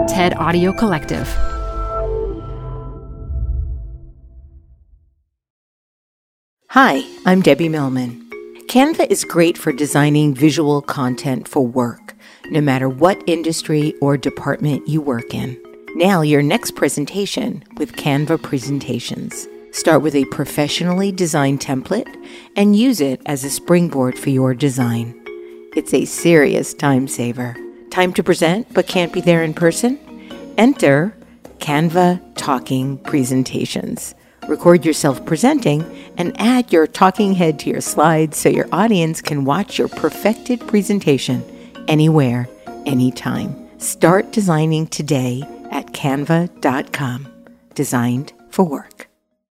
TED Audio Collective. Hi, I'm Debbie Millman. Canva is great for designing visual content for work, no matter what industry or department you work in. Nail your next presentation with Canva Presentations. Start with a professionally designed template and use it as a springboard for your design. It's a serious time saver. Time to present but can't be there in person? Enter Canva Talking Presentations. Record yourself presenting and add your talking head to your slides so your audience can watch your perfected presentation anywhere, anytime. Start designing today at canva.com. Designed for work.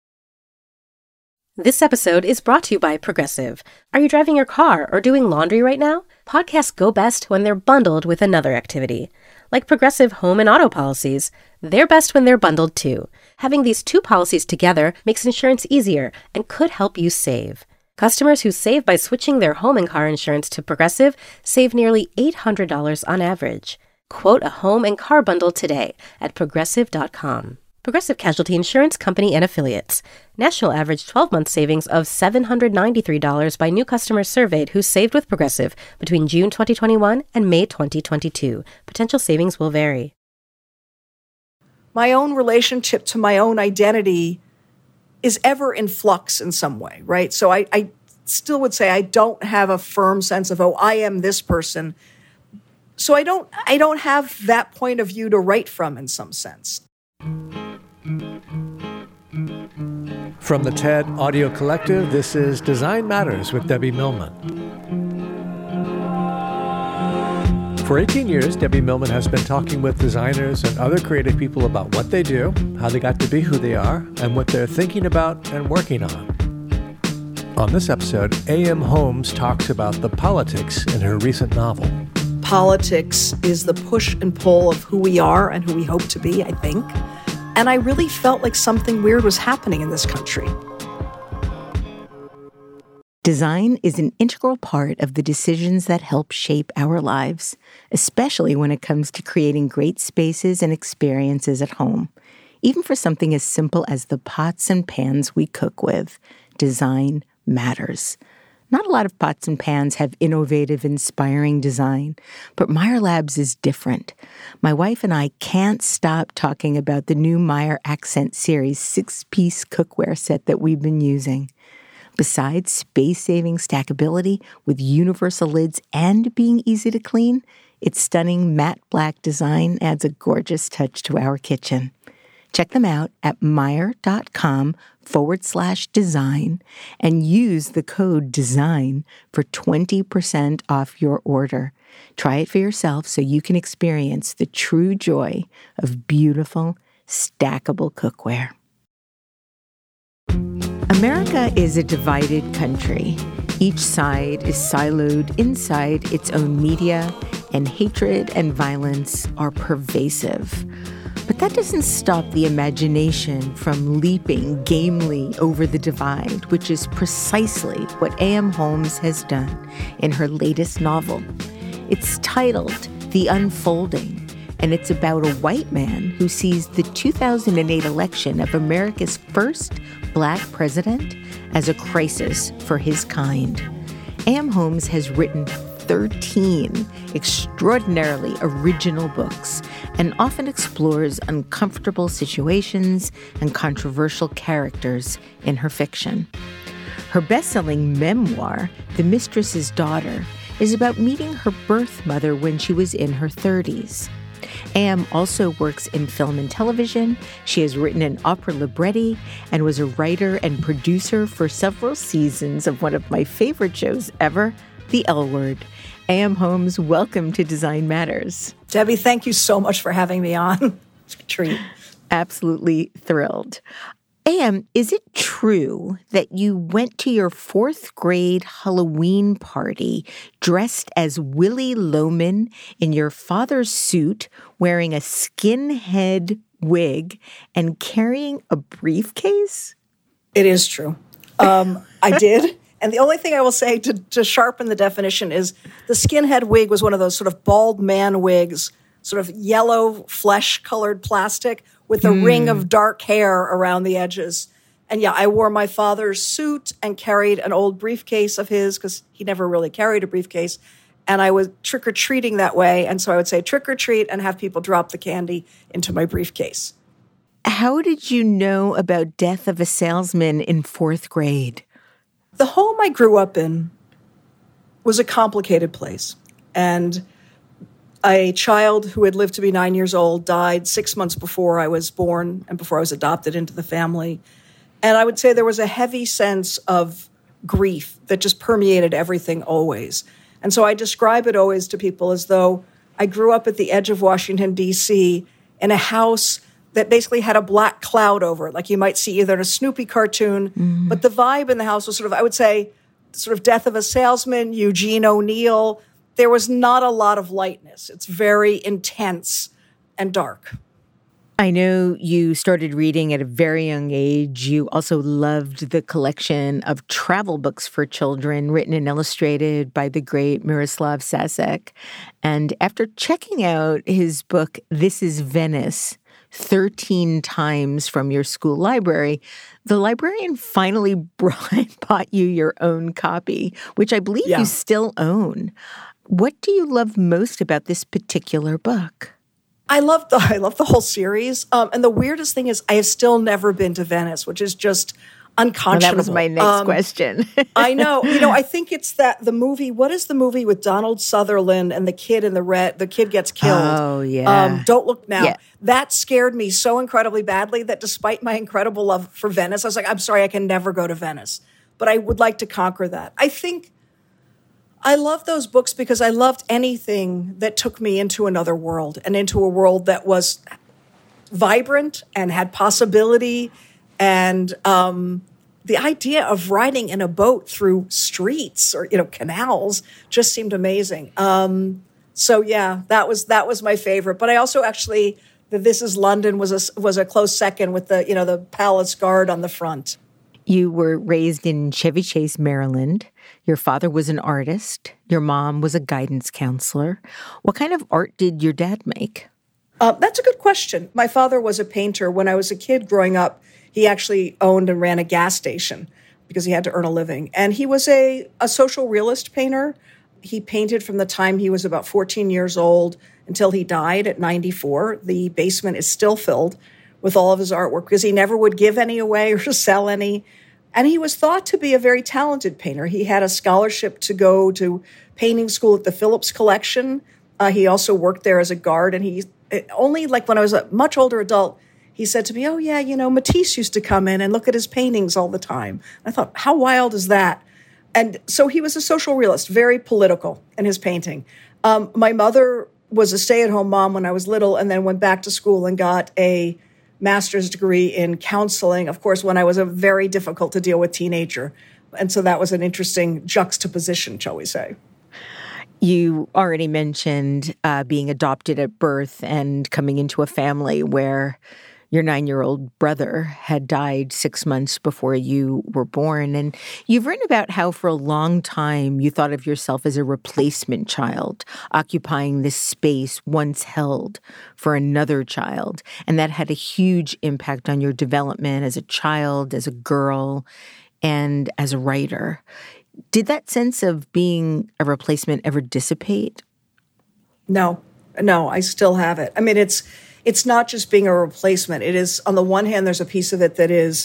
This episode is brought to you by Progressive. Are you driving your car or doing laundry right now? Podcasts go best when they're bundled with another activity. Like Progressive home and auto policies, they're best when they're bundled too. Having these two policies together makes insurance easier and could help you save. Customers who save by switching their home and car insurance to Progressive save nearly $800 on average. Quote a home and car bundle today at Progressive.com. Progressive Casualty Insurance Company and Affiliates. National average 12-month savings of $793 by new customers surveyed who saved with Progressive between June 2021 and May 2022. Potential savings will vary. My own relationship to my own identity is ever in flux in some way, right? So I still would say I don't have a firm sense of, I am this person. So I don't have that point of view to write from in some sense. From the TED Audio Collective, this is Design Matters with Debbie Millman. For 18 years, Debbie Millman has been talking with designers and other creative people about what they do, how they got to be who they are, and what they're thinking about and working on. On this episode, A.M. Homes talks about the politics in her recent novel. Politics is the push and pull of who we are and who we hope to be, I think. And I really felt like something weird was happening in this country. Design is an integral part of the decisions that help shape our lives, especially when it comes to creating great spaces and experiences at home. Even for something as simple as the pots and pans we cook with, design matters. Not a lot of pots and pans have innovative, inspiring design, but Meyer Labs is different. My wife and I can't stop talking about the new Meyer Accent Series 6-piece cookware set that we've been using. Besides space-saving stackability with universal lids and being easy to clean, its stunning matte black design adds a gorgeous touch to our kitchen. Check them out at Meyer.com/design and use the code DESIGN for 20% off your order. Try it for yourself so you can experience the true joy of beautiful, stackable cookware. America is a divided country. Each side is siloed inside its own media, and hatred and violence are pervasive. But that doesn't stop the imagination from leaping gamely over the divide, which is precisely what A.M. Homes has done in her latest novel. It's titled The Unfolding, and it's about a white man who sees the 2008 election of America's first Black president as a crisis for his kind. A.M. Homes has written 13 extraordinarily original books and often explores uncomfortable situations and controversial characters in her fiction. Her best-selling memoir, The Mistress's Daughter, is about meeting her birth mother when she was in her 30s. A.M. also works in film and television. She has written an opera libretti and was a writer and producer for several seasons of one of my favorite shows ever, The L Word. A.M. Homes, welcome to Design Matters. Debbie, thank you so much for having me on. It's a treat. Absolutely thrilled. A.M., is it true that you went to your 4th grade Halloween party dressed as Willy Loman in your father's suit, wearing a skinhead wig, and carrying a briefcase? It is true. I did. And the only thing I will say to sharpen the definition is the skinhead wig was one of those sort of bald man wigs sort of yellow flesh-colored plastic with a ring of dark hair around the edges. And yeah, I wore my father's suit and carried an old briefcase of his because he never really carried a briefcase. And I was trick-or-treating that way. And so I would say trick-or-treat and have people drop the candy into my briefcase. How did you know about Death of a Salesman in 4th grade? The home I grew up in was a complicated place. And a child who had lived to be 9 years old died 6 months before I was born and before I was adopted into the family. And I would say there was a heavy sense of grief that just permeated everything always. And so I describe it always to people as though I grew up at the edge of Washington, D.C. in a house that basically had a black cloud over it, like you might see either in a Snoopy cartoon. But the vibe in the house was sort of, I would say, sort of Death of a Salesman, Eugene O'Neill. There was not a lot of lightness. It's very intense and dark. I know you started reading at a very young age. You also loved the collection of travel books for children written and illustrated by the great Miroslav Sasek. And after checking out his book, This is Venice, 13 times from your school library, the librarian finally bought you your own copy, which I believe you still own. What do you love most about this particular book? I love the whole series. And the weirdest thing is I have still never been to Venice, which is just unconscionable. Well, that was my next question. I know. I think it's that the movie, what is the movie with Donald Sutherland and the kid in the red, the kid gets killed. Oh, yeah. Don't Look Now. Yeah. That scared me so incredibly badly that despite my incredible love for Venice, I was like, I'm sorry, I can never go to Venice. But I would like to conquer that. I think I love those books because I loved anything that took me into another world and into a world that was vibrant and had possibility. And the idea of riding in a boat through streets or, canals just seemed amazing. So yeah, that was my favorite. But I also actually, the This Is London was a close second with the Palace Guard on the front. You were raised in Chevy Chase, Maryland. Your father was an artist. Your mom was a guidance counselor. What kind of art did your dad make? That's a good question. My father was a painter. When I was a kid growing up, he actually owned and ran a gas station because he had to earn a living. And he was a social realist painter. He painted from the time he was about 14 years old until he died at 94. The basement is still filled with all of his artwork because he never would give any away or sell any. And he was thought to be a very talented painter. He had a scholarship to go to painting school at the Phillips Collection. He also worked there as a guard. And only when I was a much older adult, he said to me, oh, yeah, Matisse used to come in and look at his paintings all the time. I thought, how wild is that? And so he was a social realist, very political in his painting. My mother was a stay-at-home mom when I was little and then went back to school and got a master's degree in counseling, of course, when I was a very difficult to deal with teenager. And so that was an interesting juxtaposition, shall we say. You already mentioned being adopted at birth and coming into a family where your 9-year-old brother had died 6 months before you were born. And you've written about how for a long time you thought of yourself as a replacement child, occupying this space once held for another child. And that had a huge impact on your development as a child, as a girl, and as a writer. Did that sense of being a replacement ever dissipate? No, I still have it. I mean, it's not just being a replacement. It is, on the one hand, there's a piece of it that is,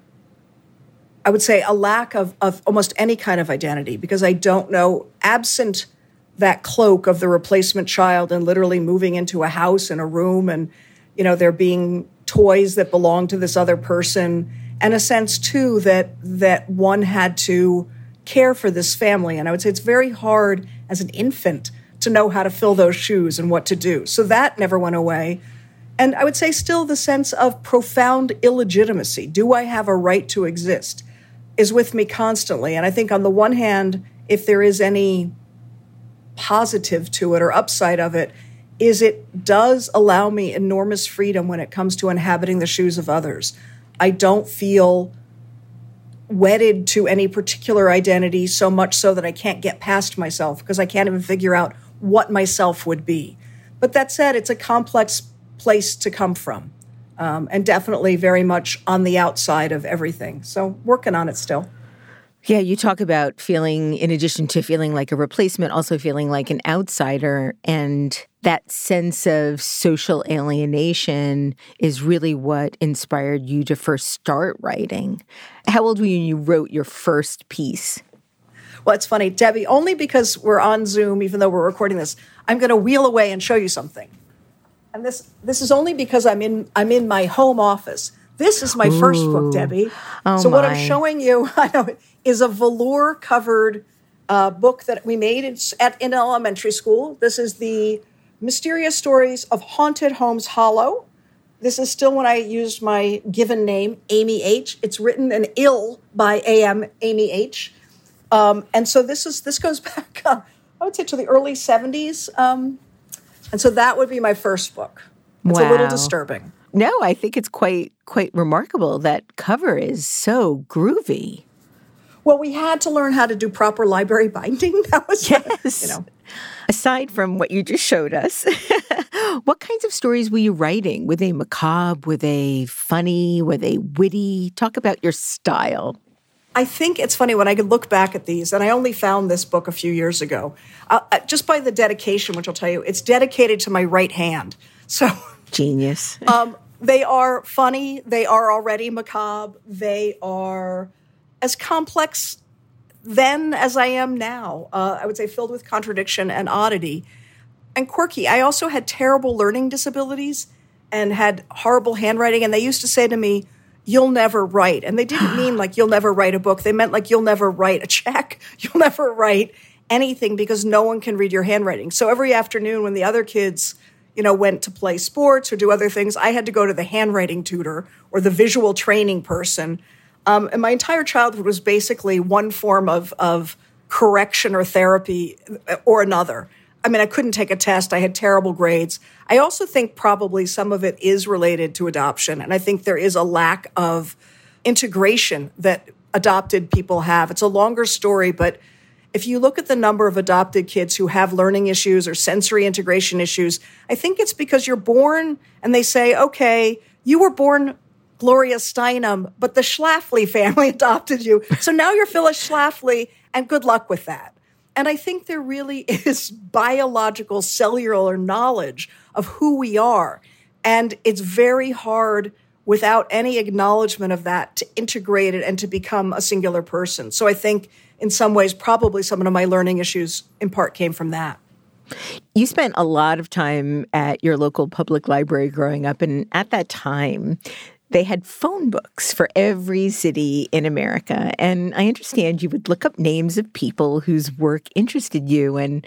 I would say, a lack of almost any kind of identity, because I don't know, absent that cloak of the replacement child and literally moving into a house and a room and, there being toys that belong to this other person, and a sense, too, that one had to care for this family. And I would say it's very hard as an infant to know how to fill those shoes and what to do. So that never went away. And I would say still the sense of profound illegitimacy. Do I have a right to exist? Is with me constantly. And I think on the one hand, if there is any positive to it or upside of it, is it does allow me enormous freedom when it comes to inhabiting the shoes of others. I don't feel wedded to any particular identity so much so that I can't get past myself because I can't even figure out what myself would be. But that said, it's a complex place to come from, and definitely very much on the outside of everything. So working on it still. Yeah, you talk about feeling, in addition to feeling like a replacement, also feeling like an outsider. And that sense of social alienation is really what inspired you to first start writing. How old were you when you wrote your first piece? Well, it's funny, Debbie, only because we're on Zoom, even though we're recording this, I'm going to wheel away and show you something. And this is only because I'm in my home office. This is my first book, Debbie. Oh, so what I'm showing you, I know, is a velour-covered book that we made in elementary school. This is the Mysterious Stories of Haunted Homes Hollow. This is still when I used my given name, Amy H. It's written in ill by A.M. Amy H. And so this goes back, I would say, to the early 70s. And so that would be my first book. It's a little disturbing. No, I think it's quite remarkable. That cover is so groovy. Well, we had to learn how to do proper library binding. That was, yes. Aside from what you just showed us, what kinds of stories were you writing? Were they macabre? Were they funny? Were they witty? Talk about your style. I think it's funny when I could look back at these, and I only found this book a few years ago, just by the dedication, which I'll tell you, it's dedicated to my right hand. So genius. They are funny. They are already macabre. They are as complex then as I am now. I would say filled with contradiction and oddity and quirky. I also had terrible learning disabilities and had horrible handwriting. And they used to say to me, "You'll never write." And they didn't mean like you'll never write a book. They meant like you'll never write a check. You'll never write anything because no one can read your handwriting. So every afternoon when the other kids went to play sports or do other things, I had to go to the handwriting tutor or the visual training person. And my entire childhood was basically one form of correction or therapy or another. I mean, I couldn't take a test. I had terrible grades. I also think probably some of it is related to adoption. And I think there is a lack of integration that adopted people have. It's a longer story, but if you look at the number of adopted kids who have learning issues or sensory integration issues, I think it's because you're born and they say, okay, you were born Gloria Steinem, but the Schlafly family adopted you. So now you're Phyllis Schlafly, and good luck with that. And I think there really is biological cellular knowledge of who we are. And it's very hard without any acknowledgement of that to integrate it and to become a singular person. So I think in some ways, probably some of my learning issues in part came from that. You spent a lot of time at your local public library growing up, and at that time, they had phone books for every city in America. And I understand you would look up names of people whose work interested you, and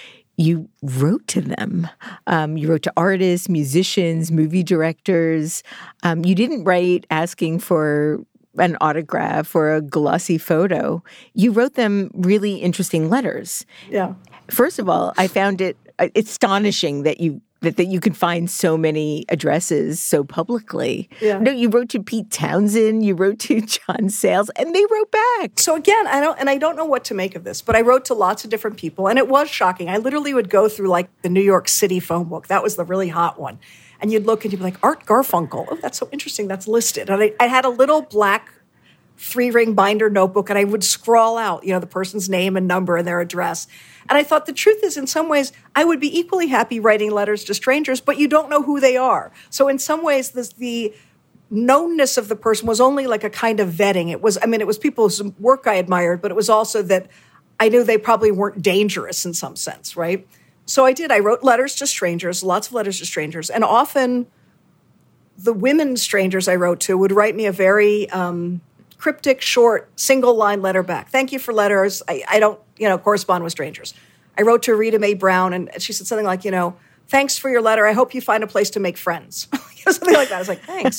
you wrote to them. You wrote to artists, musicians, movie directors. You didn't write asking for an autograph or a glossy photo. You wrote them really interesting letters. Yeah. First of all, I found it astonishing that you can find so many addresses so publicly. Yeah. No, you wrote to Pete Townsend, you wrote to John Sayles, and they wrote back. So again, I don't know what to make of this, but I wrote to lots of different people, and it was shocking. I literally would go through like the New York City phone book. That was the really hot one. And you'd look and you'd be like, Art Garfunkel. Oh, that's so interesting. That's listed. And I had a little black 3-ring binder notebook, and I would scrawl out, the person's name and number and their address. And I thought the truth is, in some ways, I would be equally happy writing letters to strangers, but you don't know who they are. So in some ways, the knownness of the person was only like a kind of vetting. It was people's work I admired, but it was also that I knew they probably weren't dangerous in some sense, right? So I did. I wrote letters to strangers, lots of letters to strangers. And often the women strangers I wrote to would write me a very cryptic, short, single-line letter back. Thank you for letters. I don't, correspond with strangers. I wrote to Rita Mae Brown, and she said something like, thanks for your letter. I hope you find a place to make friends. Something like that. I was like, thanks.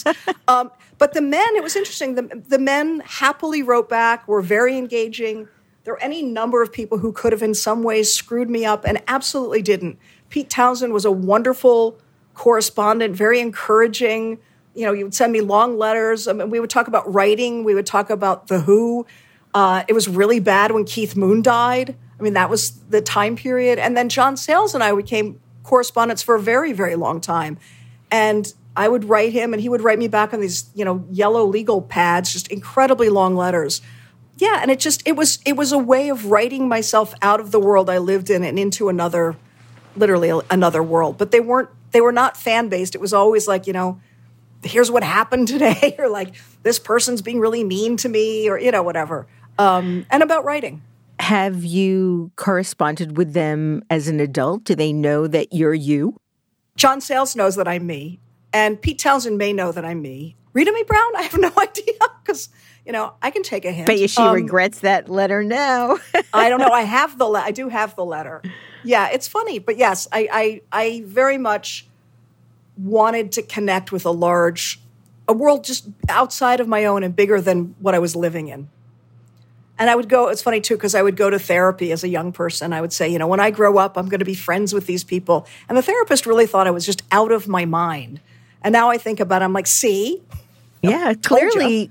But the men, it was interesting. The men happily wrote back, were very engaging. There were any number of people who could have in some ways screwed me up and absolutely didn't. Pete Townsend was a wonderful correspondent, very encouraging. You would send me long letters. I mean, we would talk about writing. We would talk about The Who. It was really bad when Keith Moon died. I mean, that was the time period. And then John Sayles and I became correspondence for a very, very long time. And I would write him, and he would write me back on these, yellow legal pads, just incredibly long letters. Yeah, and it was a way of writing myself out of the world I lived in and into literally another world. But they were not fan-based. It was always like, here's what happened today, or like, this person's being really mean to me, or, whatever. And about writing. Have you corresponded with them as an adult? Do they know that you're you? John Sayles knows that I'm me, and Pete Townsend may know that I'm me. Rita Mae Brown, I have no idea, because, I can take a hint. Bet you she regrets that letter now. I don't know. I do have the letter. Yeah, it's funny. But yes, I very much wanted to connect with a world just outside of my own and bigger than what I was living in. And it's funny too, because I would go to therapy as a young person. I would say, when I grow up, I'm going to be friends with these people. And the therapist really thought I was just out of my mind. And now I think about it, I'm like, see? Yeah, clearly,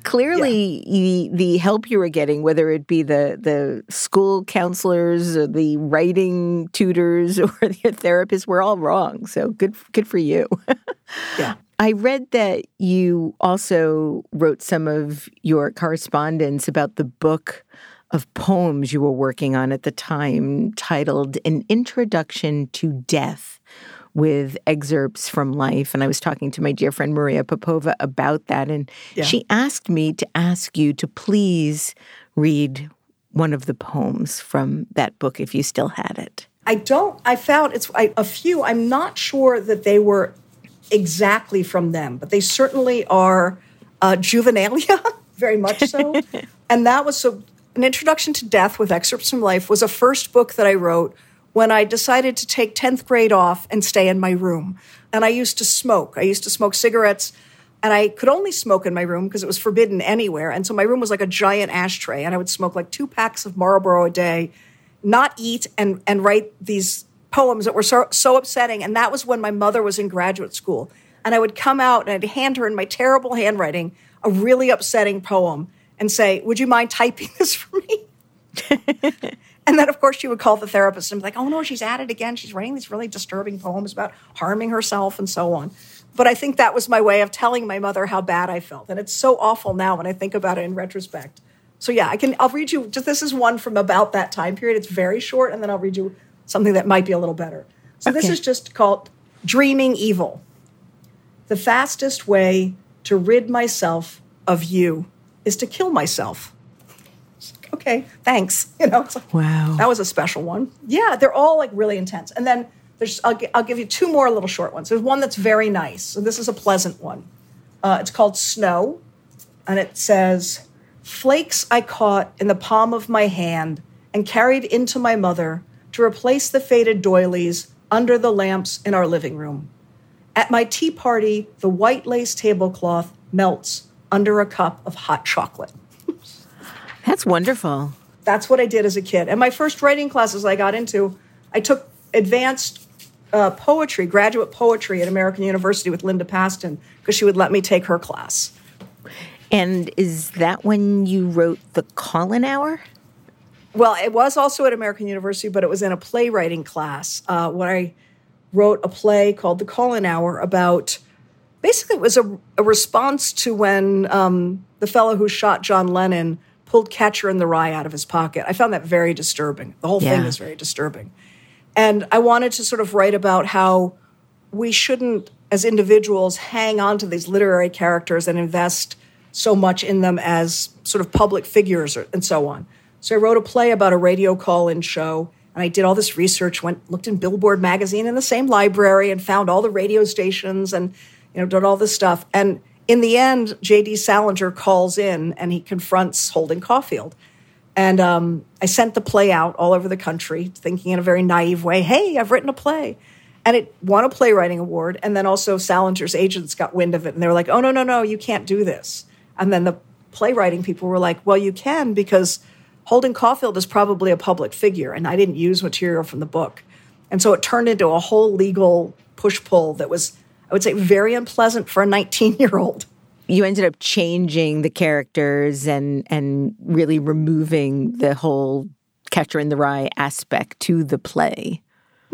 the help you were getting, whether it be the school counselors or the writing tutors or your therapists, were all wrong. So good for you. Yeah. I read that you also wrote some of your correspondence about the book of poems you were working on at the time, titled An Introduction to Death, with excerpts from life. And I was talking to my dear friend Maria Popova about that. And she asked me to ask you to please read one of the poems from that book if you still had it. I found a few. I'm not sure that they were exactly from them, but they certainly are juvenilia, very much so. And that was An Introduction to Death with excerpts from life was a first book that I wrote when I decided to take 10th grade off and stay in my room. And I used to smoke. I used to smoke cigarettes, and I could only smoke in my room because it was forbidden anywhere. And so my room was like a giant ashtray, and I would smoke like 2 packs of Marlboro a day, not eat, and write these poems that were so upsetting. And that was when my mother was in graduate school. And I would come out and I'd hand her in my terrible handwriting a really upsetting poem and say, would you mind typing this for me? And then, of course, she would call the therapist and be like, oh, no, she's at it again. She's writing these really disturbing poems about harming herself and so on. But I think that was my way of telling my mother how bad I felt. And it's so awful now when I think about it in retrospect. So, yeah, I'll read you. This is one from about that time period. It's very short, and then I'll read you something that might be a little better. So This is just called Dreaming Evil. The fastest way to rid myself of you is to kill myself. Okay, thanks. It's like, wow, that was a special one. Yeah, they're all like really intense. And then I'll give you 2 more little short ones. There's one that's very nice. So this is a pleasant one. It's called Snow, and it says, flakes I caught in the palm of my hand and carried into my mother to replace the faded doilies under the lamps in our living room. At my tea party, the white lace tablecloth melts under a cup of hot chocolate. That's wonderful. That's what I did as a kid. And my first writing classes I got into, I took advanced poetry, graduate poetry at American University with Linda Paston, because she would let me take her class. And is that when you wrote The Call-In Hour? Well, it was also at American University, but it was in a playwriting class where I wrote a play called The Call-In Hour about, basically it was a response to when the fellow who shot John Lennon pulled Catcher in the Rye out of his pocket. I found that very disturbing. The whole thing is very disturbing. And I wanted to sort of write about how we shouldn't, as individuals, hang on to these literary characters and invest so much in them as sort of public figures and so on. So I wrote a play about a radio call-in show, and I did all this research, looked in Billboard magazine in the same library and found all the radio stations and did all this stuff. And in the end, J.D. Salinger calls in and he confronts Holden Caulfield. And I sent the play out all over the country, thinking in a very naive way, hey, I've written a play. And it won a playwriting award. And then also Salinger's agents got wind of it. And they were like, oh, no, you can't do this. And then the playwriting people were like, well, you can, because Holden Caulfield is probably a public figure. And I didn't use material from the book. And so it turned into a whole legal push-pull that was, I would say, very unpleasant for a 19-year-old. You ended up changing the characters and really removing the whole Catcher in the Rye aspect to the play.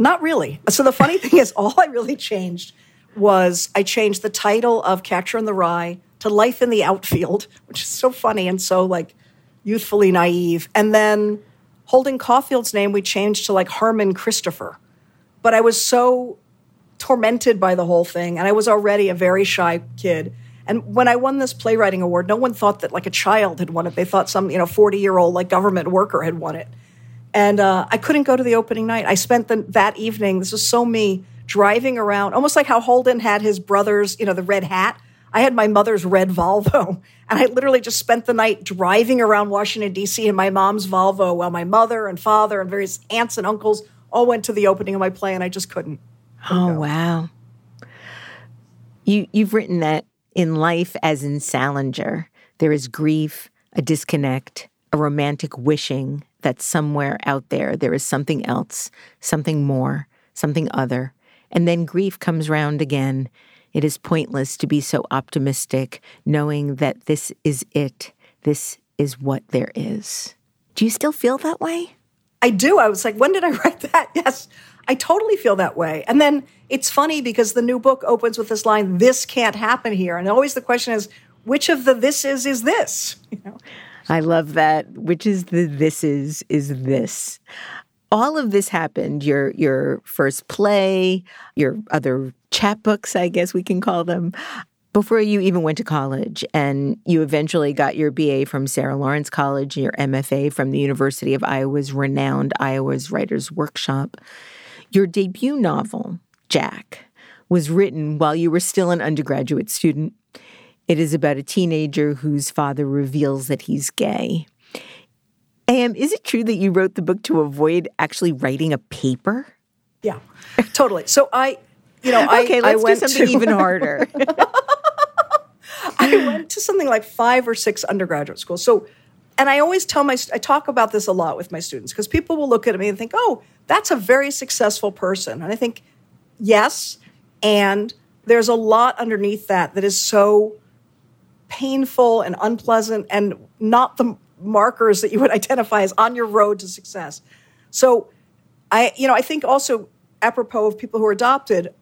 Not really. So the funny thing is, all I really changed was I changed the title of Catcher in the Rye to Life in the Outfield, which is so funny and so like youthfully naive. And then Holden Caulfield's name we changed to like Harmon Christopher. But I was so tormented by the whole thing, and I was already a very shy kid. And when I won this playwriting award, no one thought that like a child had won it. They thought some 40-year-old like government worker had won it. And I couldn't go to the opening night. I spent that evening, this was so me, driving around, almost like how Holden had his brother's, the red hat. I had my mother's red Volvo. And I literally just spent the night driving around Washington, D.C. in my mom's Volvo while my mother and father and various aunts and uncles all went to the opening of my play, and I just couldn't Oh, go. wow. You've written that in life, as in Salinger, there is grief, a disconnect, a romantic wishing that somewhere out there is something else, something more, something other. And then grief comes round again. It is pointless to be so optimistic, knowing that this is it. This is what there is. Do you still feel that way? I do. I was like, when did I write that? Yes, I totally feel that way. And then it's funny because the new book opens with this line, this can't happen here. And always the question is, which of the this is this? I love that. Which is the this is this. All of this happened, your first play, your other chapbooks, I guess we can call them, before you even went to college. And you eventually got your BA from Sarah Lawrence College, your MFA from the University of Iowa's renowned Iowa's Writers' Workshop. Your debut novel, Jack, was written while you were still an undergraduate student. It is about a teenager whose father reveals that he's gay. Is it true that you wrote the book to avoid actually writing a paper? Yeah, totally. So I let's went do something even harder. I went to something like 5 or 6 undergraduate schools. So, and I always I talk about this a lot with my students because people will look at me and think, oh, that's a very successful person. And I think, yes, and there's a lot underneath that is so painful and unpleasant and not the markers that you would identify as on your road to success. So I think also apropos of people who are adopted,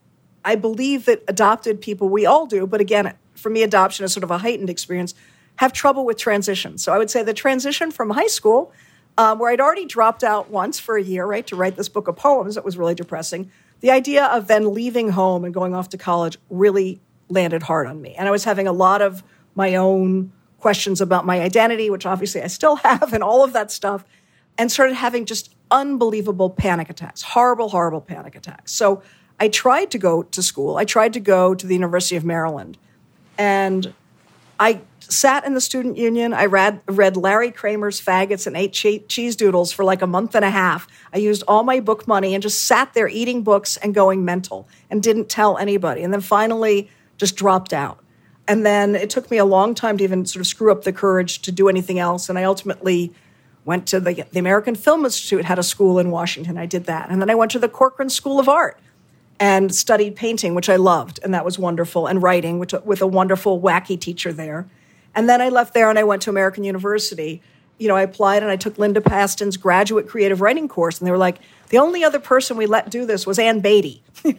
I believe that adopted people, we all do, but again, for me, adoption is sort of a heightened experience, have trouble with transition. So I would say the transition from high school, where I'd already dropped out once for a year, right, to write this book of poems that was really depressing, the idea of then leaving home and going off to college really landed hard on me. And I was having a lot of my own questions about my identity, which obviously I still have, and all of that stuff, and started having just unbelievable panic attacks, horrible, horrible panic attacks. So I tried to go to school. I tried to go to the University of Maryland. And I sat in the student union. I read Larry Kramer's Faggots and ate cheese doodles for like a month and a half. I used all my book money and just sat there eating books and going mental and didn't tell anybody. And then finally just dropped out. And then it took me a long time to even sort of screw up the courage to do anything else. And I ultimately went to the American Film Institute, had a school in Washington. I did that. And then I went to the Corcoran School of Art and studied painting, which I loved, and that was wonderful, and writing, with a wonderful, wacky teacher there. And then I left there and I went to American University. I applied and I took Linda Paston's graduate creative writing course, and they were like, the only other person we let do this was Ann Beatty.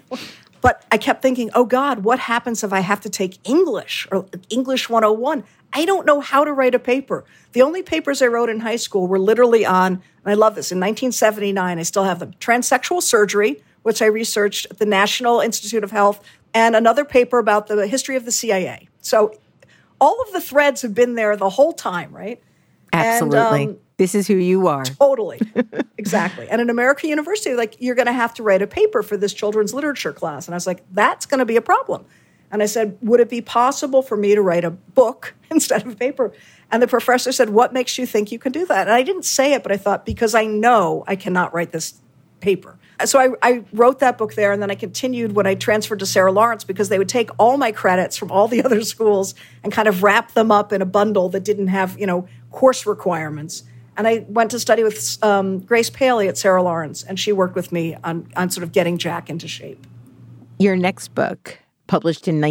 But I kept thinking, oh God, what happens if I have to take English or English 101? I don't know how to write a paper. The only papers I wrote in high school were literally on, and I love this, in 1979, I still have them, transsexual surgery, which I researched at the National Institute of Health, and another paper about the history of the CIA. So all of the threads have been there the whole time, right? Absolutely. And, this is who you are. Totally. Exactly. And at American University, like, you're going to have to write a paper for this children's literature class. And I was like, that's going to be a problem. And I said, would it be possible for me to write a book instead of a paper? And the professor said, what makes you think you can do that? And I didn't say it, but I thought, because I know I cannot write this paper. So I wrote that book there, and then I continued when I transferred to Sarah Lawrence, because they would take all my credits from all the other schools and kind of wrap them up in a bundle that didn't have, course requirements. And I went to study with Grace Paley at Sarah Lawrence, and she worked with me on sort of getting Jack into shape. Your next book, published in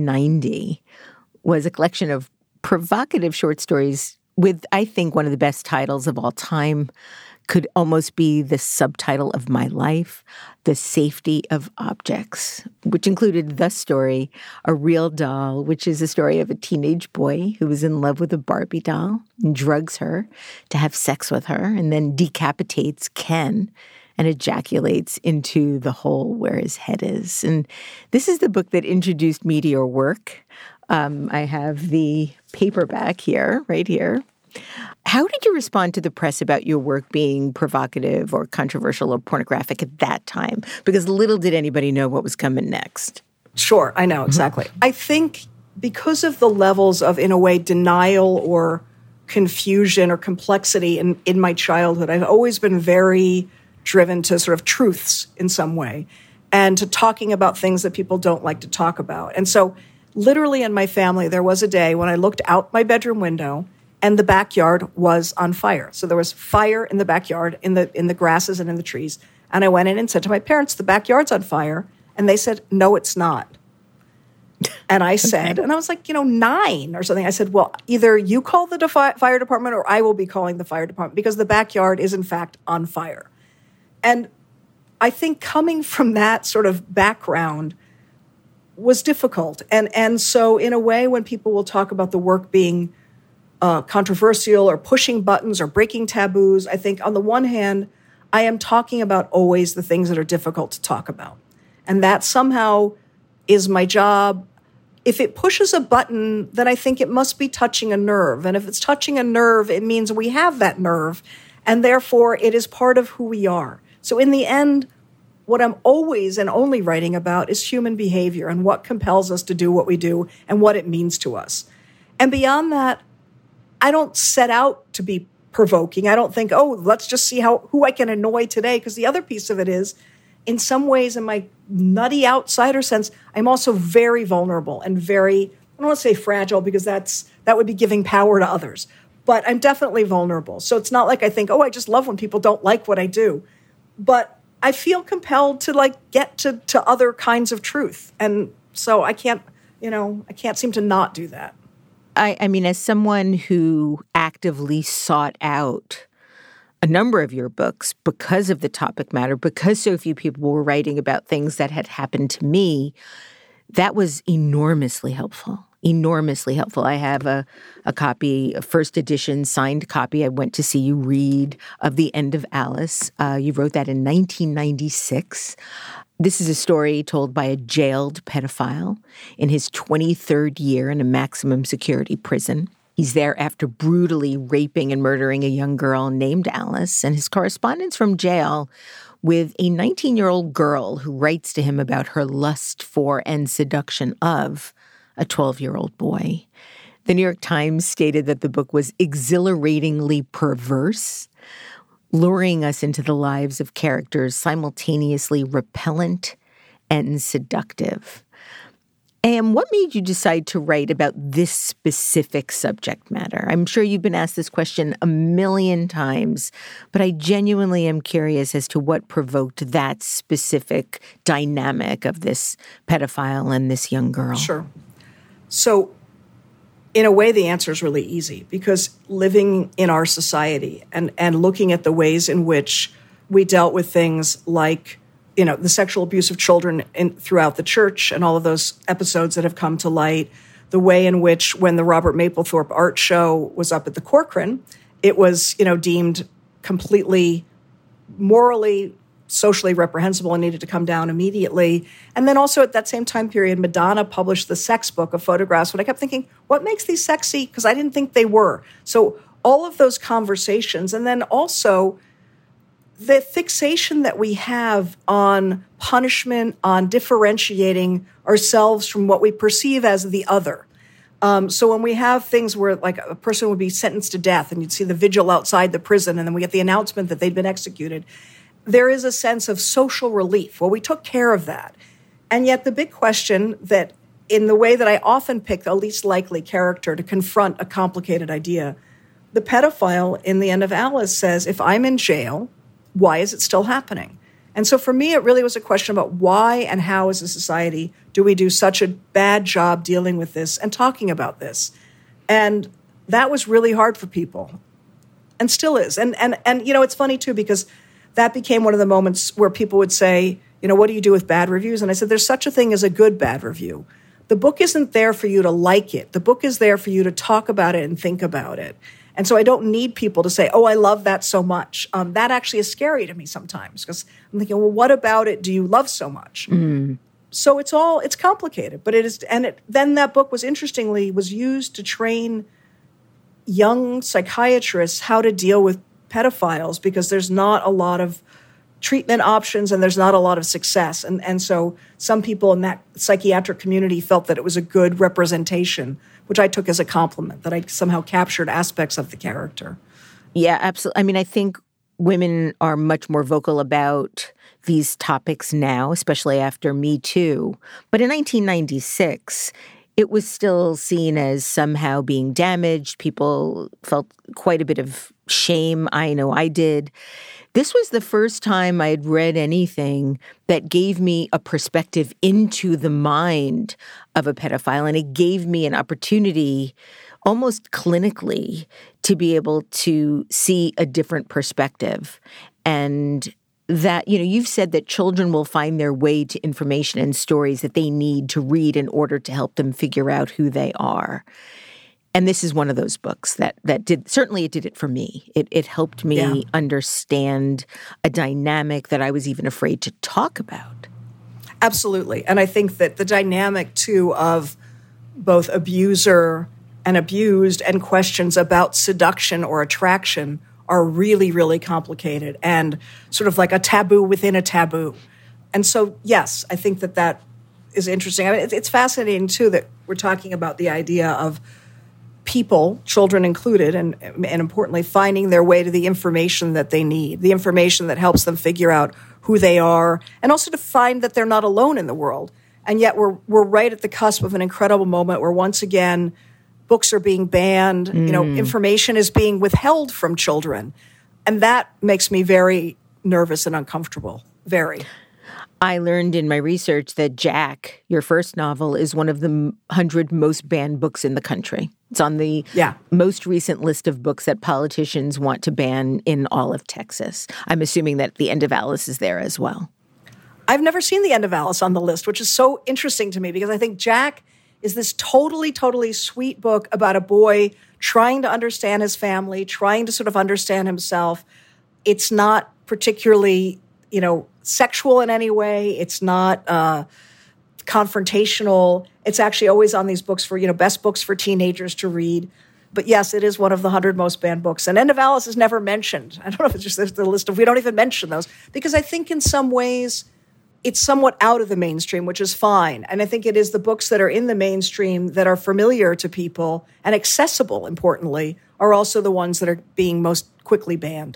1990, was a collection of provocative short stories with, I think, one of the best titles of all time, could almost be the subtitle of my life, The Safety of Objects, which included the story, A Real Doll, which is a story of a teenage boy who was in love with a Barbie doll and drugs her to have sex with her and then decapitates Ken and ejaculates into the hole where his head is. And this is the book that introduced me to your work. I have the paperback here, right here. How did you respond to the press about your work being provocative or controversial or pornographic at that time? Because little did anybody know what was coming next. Sure, I know, exactly. I think because of the levels of, in a way, denial or confusion or complexity in my childhood, I've always been very driven to sort of truths in some way and to talking about things that people don't like to talk about. And so literally in my family, there was a day when I looked out my bedroom window and the backyard was on fire. So there was fire in the backyard, in the grasses and in the trees. And I went in and said to my parents, the backyard's on fire. And they said, no, it's not. And I said, and I was like, 9 or something. I said, well, either you call the fire department or I will be calling the fire department because the backyard is in fact on fire. And I think coming from that sort of background was difficult. And so in a way, when people will talk about the work being controversial or pushing buttons or breaking taboos, I think on the one hand, I am talking about always the things that are difficult to talk about. And that somehow is my job. If it pushes a button, then I think it must be touching a nerve. And if it's touching a nerve, it means we have that nerve. And therefore, it is part of who we are. So in the end, what I'm always and only writing about is human behavior and what compels us to do what we do and what it means to us. And beyond that, I don't set out to be provoking. I don't think, let's just see who I can annoy today. Because the other piece of it is, in some ways, in my nutty outsider sense, I'm also very vulnerable and very, I don't want to say fragile because that would be giving power to others. But I'm definitely vulnerable. So it's not like I think, I just love when people don't like what I do. But I feel compelled to get to other kinds of truth. And so I can't seem to not do that. I mean, as someone who actively sought out a number of your books because of the topic matter, because so few people were writing about things that had happened to me, that was enormously helpful. Enormously helpful. I have a copy, a first edition signed copy I went to see you read of The End of Alice. You wrote that in 1996. This is a story told by a jailed pedophile in his 23rd year in a maximum security prison. He's there after brutally raping and murdering a young girl named Alice, and his correspondence from jail with a 19-year-old girl who writes to him about her lust for and seduction of a 12-year-old boy. The New York Times stated that the book was exhilaratingly perverse, luring us into the lives of characters simultaneously repellent and seductive. And what made you decide to write about this specific subject matter? I'm sure you've been asked this question a million times, but I genuinely am curious as to what provoked that specific dynamic of this pedophile and this young girl. Sure. So in a way, the answer is really easy because living in our society and looking at the ways in which we dealt with things like, the sexual abuse of children throughout the church and all of those episodes that have come to light, the way in which when the Robert Mapplethorpe art show was up at the Corcoran, it was, deemed completely morally, socially reprehensible and needed to come down immediately. And then also at that same time period, Madonna published the sex book of photographs. But I kept thinking, what makes these sexy? Because I didn't think they were. So all of those conversations, and then also the fixation that we have on punishment, on differentiating ourselves from what we perceive as the other. So when we have things where like a person would be sentenced to death and you'd see the vigil outside the prison and then we get the announcement that they'd been executed, there is a sense of social relief. Well, we took care of that. And yet the big question that in the way that I often pick the least likely character to confront a complicated idea, the pedophile in The End of Alice says, if I'm in jail, why is it still happening? And so for me, it really was a question about why and how as a society do we do such a bad job dealing with this and talking about this? And that was really hard for people. and still is. And it's funny too, because that became one of the moments where people would say, what do you do with bad reviews? And I said, there's such a thing as a good bad review. The book isn't there for you to like it. The book is there for you to talk about it and think about it. And so I don't need people to say, oh, I love that so much. That actually is scary to me sometimes, because I'm thinking, well, what about it do you love so much? Mm. So it's complicated, but it is. And then that book was used to train young psychiatrists how to deal with pedophiles, because there's not a lot of treatment options and there's not a lot of success. And so some people in that psychiatric community felt that it was a good representation, which I took as a compliment, that I somehow captured aspects of the character. Yeah, absolutely. I mean, I think women are much more vocal about these topics now, especially after Me Too. But in 1996, it was still seen as somehow being damaged. People felt quite a bit of shame. I know I did. This was the first time I had read anything that gave me a perspective into the mind of a pedophile, and it gave me an opportunity almost clinically to be able to see a different perspective. And that, you've said that children will find their way to information and stories that they need to read in order to help them figure out who they are. And this is one of those books that did, certainly it did it for me. It helped me understand a dynamic that I was even afraid to talk about. Absolutely. And I think that the dynamic, too, of both abuser and abused and questions about seduction or attraction are really, really complicated and sort of like a taboo within a taboo. And so, yes, I think that is interesting. I mean, it's fascinating, too, that we're talking about the idea of people, children included, and importantly, finding their way to the information that they need, the information that helps them figure out who they are, and also to find that they're not alone in the world. And yet we're right at the cusp of an incredible moment where, once again, books are being banned, information is being withheld from children. And that makes me very nervous and uncomfortable, very. I learned in my research that Jack, your first novel, is one of the 100 most banned books in the country. It's on the most recent list of books that politicians want to ban in all of Texas. I'm assuming that The End of Alice is there as well. I've never seen The End of Alice on the list, which is so interesting to me, because I think Jack is this totally, totally sweet book about a boy trying to understand his family, trying to sort of understand himself. It's not particularly, sexual in any way. It's not confrontational. It's actually always on these books for, best books for teenagers to read. But yes, it is one of the 100 most banned books. And End of Alice is never mentioned. I don't know if it's just the list of, we don't even mention those. Because I think in some ways it's somewhat out of the mainstream, which is fine. And I think it is the books that are in the mainstream that are familiar to people and accessible, importantly, are also the ones that are being most quickly banned.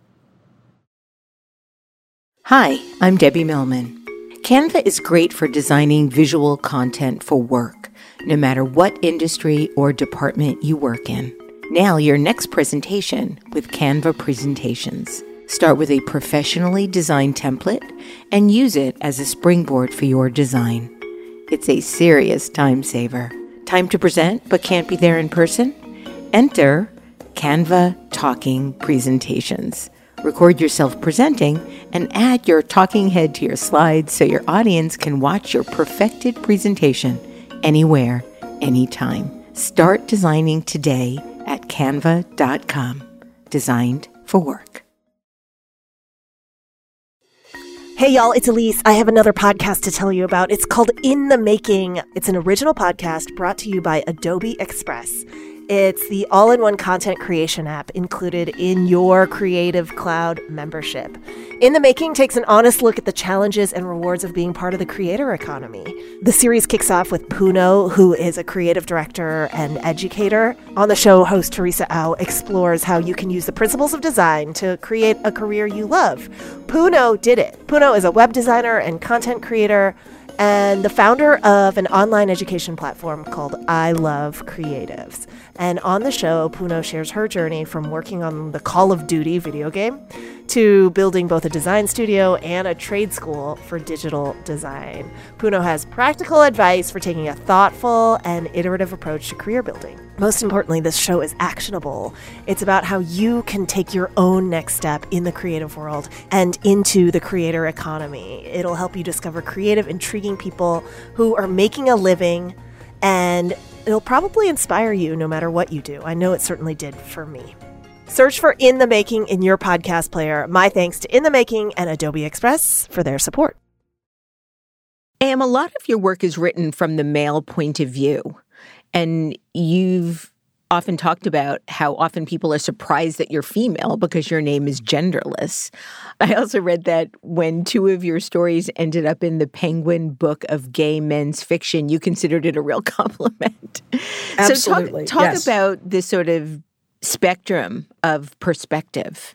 Hi, I'm Debbie Millman. Canva is great for designing visual content for work, no matter what industry or department you work in. Nail your next presentation with Canva Presentations. Start with a professionally designed template and use it as a springboard for your design. It's a serious time saver. Time to present but can't be there in person? Enter Canva Talking Presentations. Record yourself presenting and add your talking head to your slides so your audience can watch your perfected presentation anywhere, anytime. Start designing today at canva.com. Designed for work. Hey, y'all, it's Elise. I have another podcast to tell you about. It's called In the Making. It's an original podcast brought to you by Adobe Express. It's the all-in-one content creation app included in your Creative Cloud membership. In the Making takes an honest look at the challenges and rewards of being part of the creator economy. The series kicks off with Puno, who is a creative director and educator. On the show, host Teresa Au explores how you can use the principles of design to create a career you love. Puno did it. Puno is a web designer and content creator, and the founder of an online education platform called I Love Creatives. And on the show, Puno shares her journey from working on the Call of Duty video game to building both a design studio and a trade school for digital design. Puno has practical advice for taking a thoughtful and iterative approach to career building. Most importantly, this show is actionable. It's about how you can take your own next step in the creative world and into the creator economy. It'll help you discover creative, intriguing people who are making a living, and it'll probably inspire you no matter what you do. I know it certainly did for me. Search for In the Making in your podcast player. My thanks to In the Making and Adobe Express for their support. A lot of your work is written from the male point of view. And you've often talked about how often people are surprised that you're female because your name is genderless. I also read that when 2 of your stories ended up in the Penguin Book of Gay Men's Fiction, you considered it a real compliment. Absolutely. So talk yes. about this sort of spectrum of perspective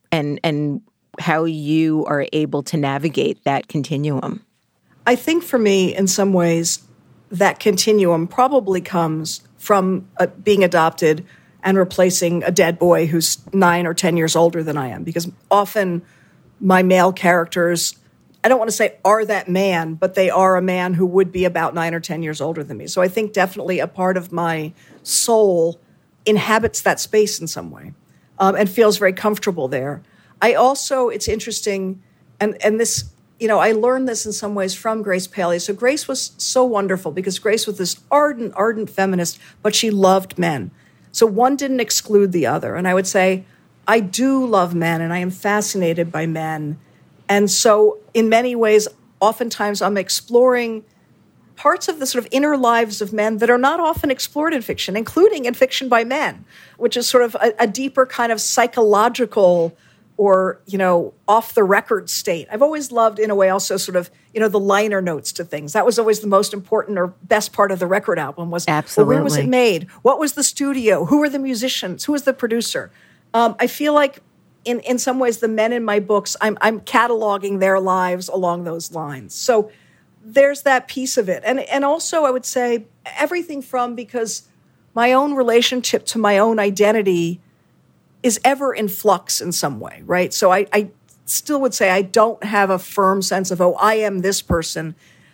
and how you are able to navigate that continuum. I think for me, in some ways, that continuum probably comes from being adopted and replacing a dead boy who's 9 or 10 years older than I am. Because often my male characters, I don't want to say are that man, but they are a man who would be about 9 or 10 years older than me. So I think definitely a part of my soul inhabits that space in some way and feels very comfortable there. I also, it's interesting, and this, I learned this in some ways from Grace Paley. So Grace was so wonderful because Grace was this ardent feminist, but she loved men. So one didn't exclude the other. And I would say, I do love men and I am fascinated by men. And so in many ways, oftentimes I'm exploring parts of the sort of inner lives of men that are not often explored in fiction, including in fiction by men, which is sort of a deeper kind of psychological or, off the record state. I've always loved, in a way, also sort of, the liner notes to things. That was always the most important or best part of the record album was, absolutely. Well, where was it made? What was the studio? Who were the musicians? Who was the producer? I feel like in some ways, the men in my books, I'm cataloging their lives along those lines. So there's that piece of it. And also, I would say everything from, because my own relationship to my own identity is ever in flux in some way, right? So I still would say I don't have a firm sense of, I am this person.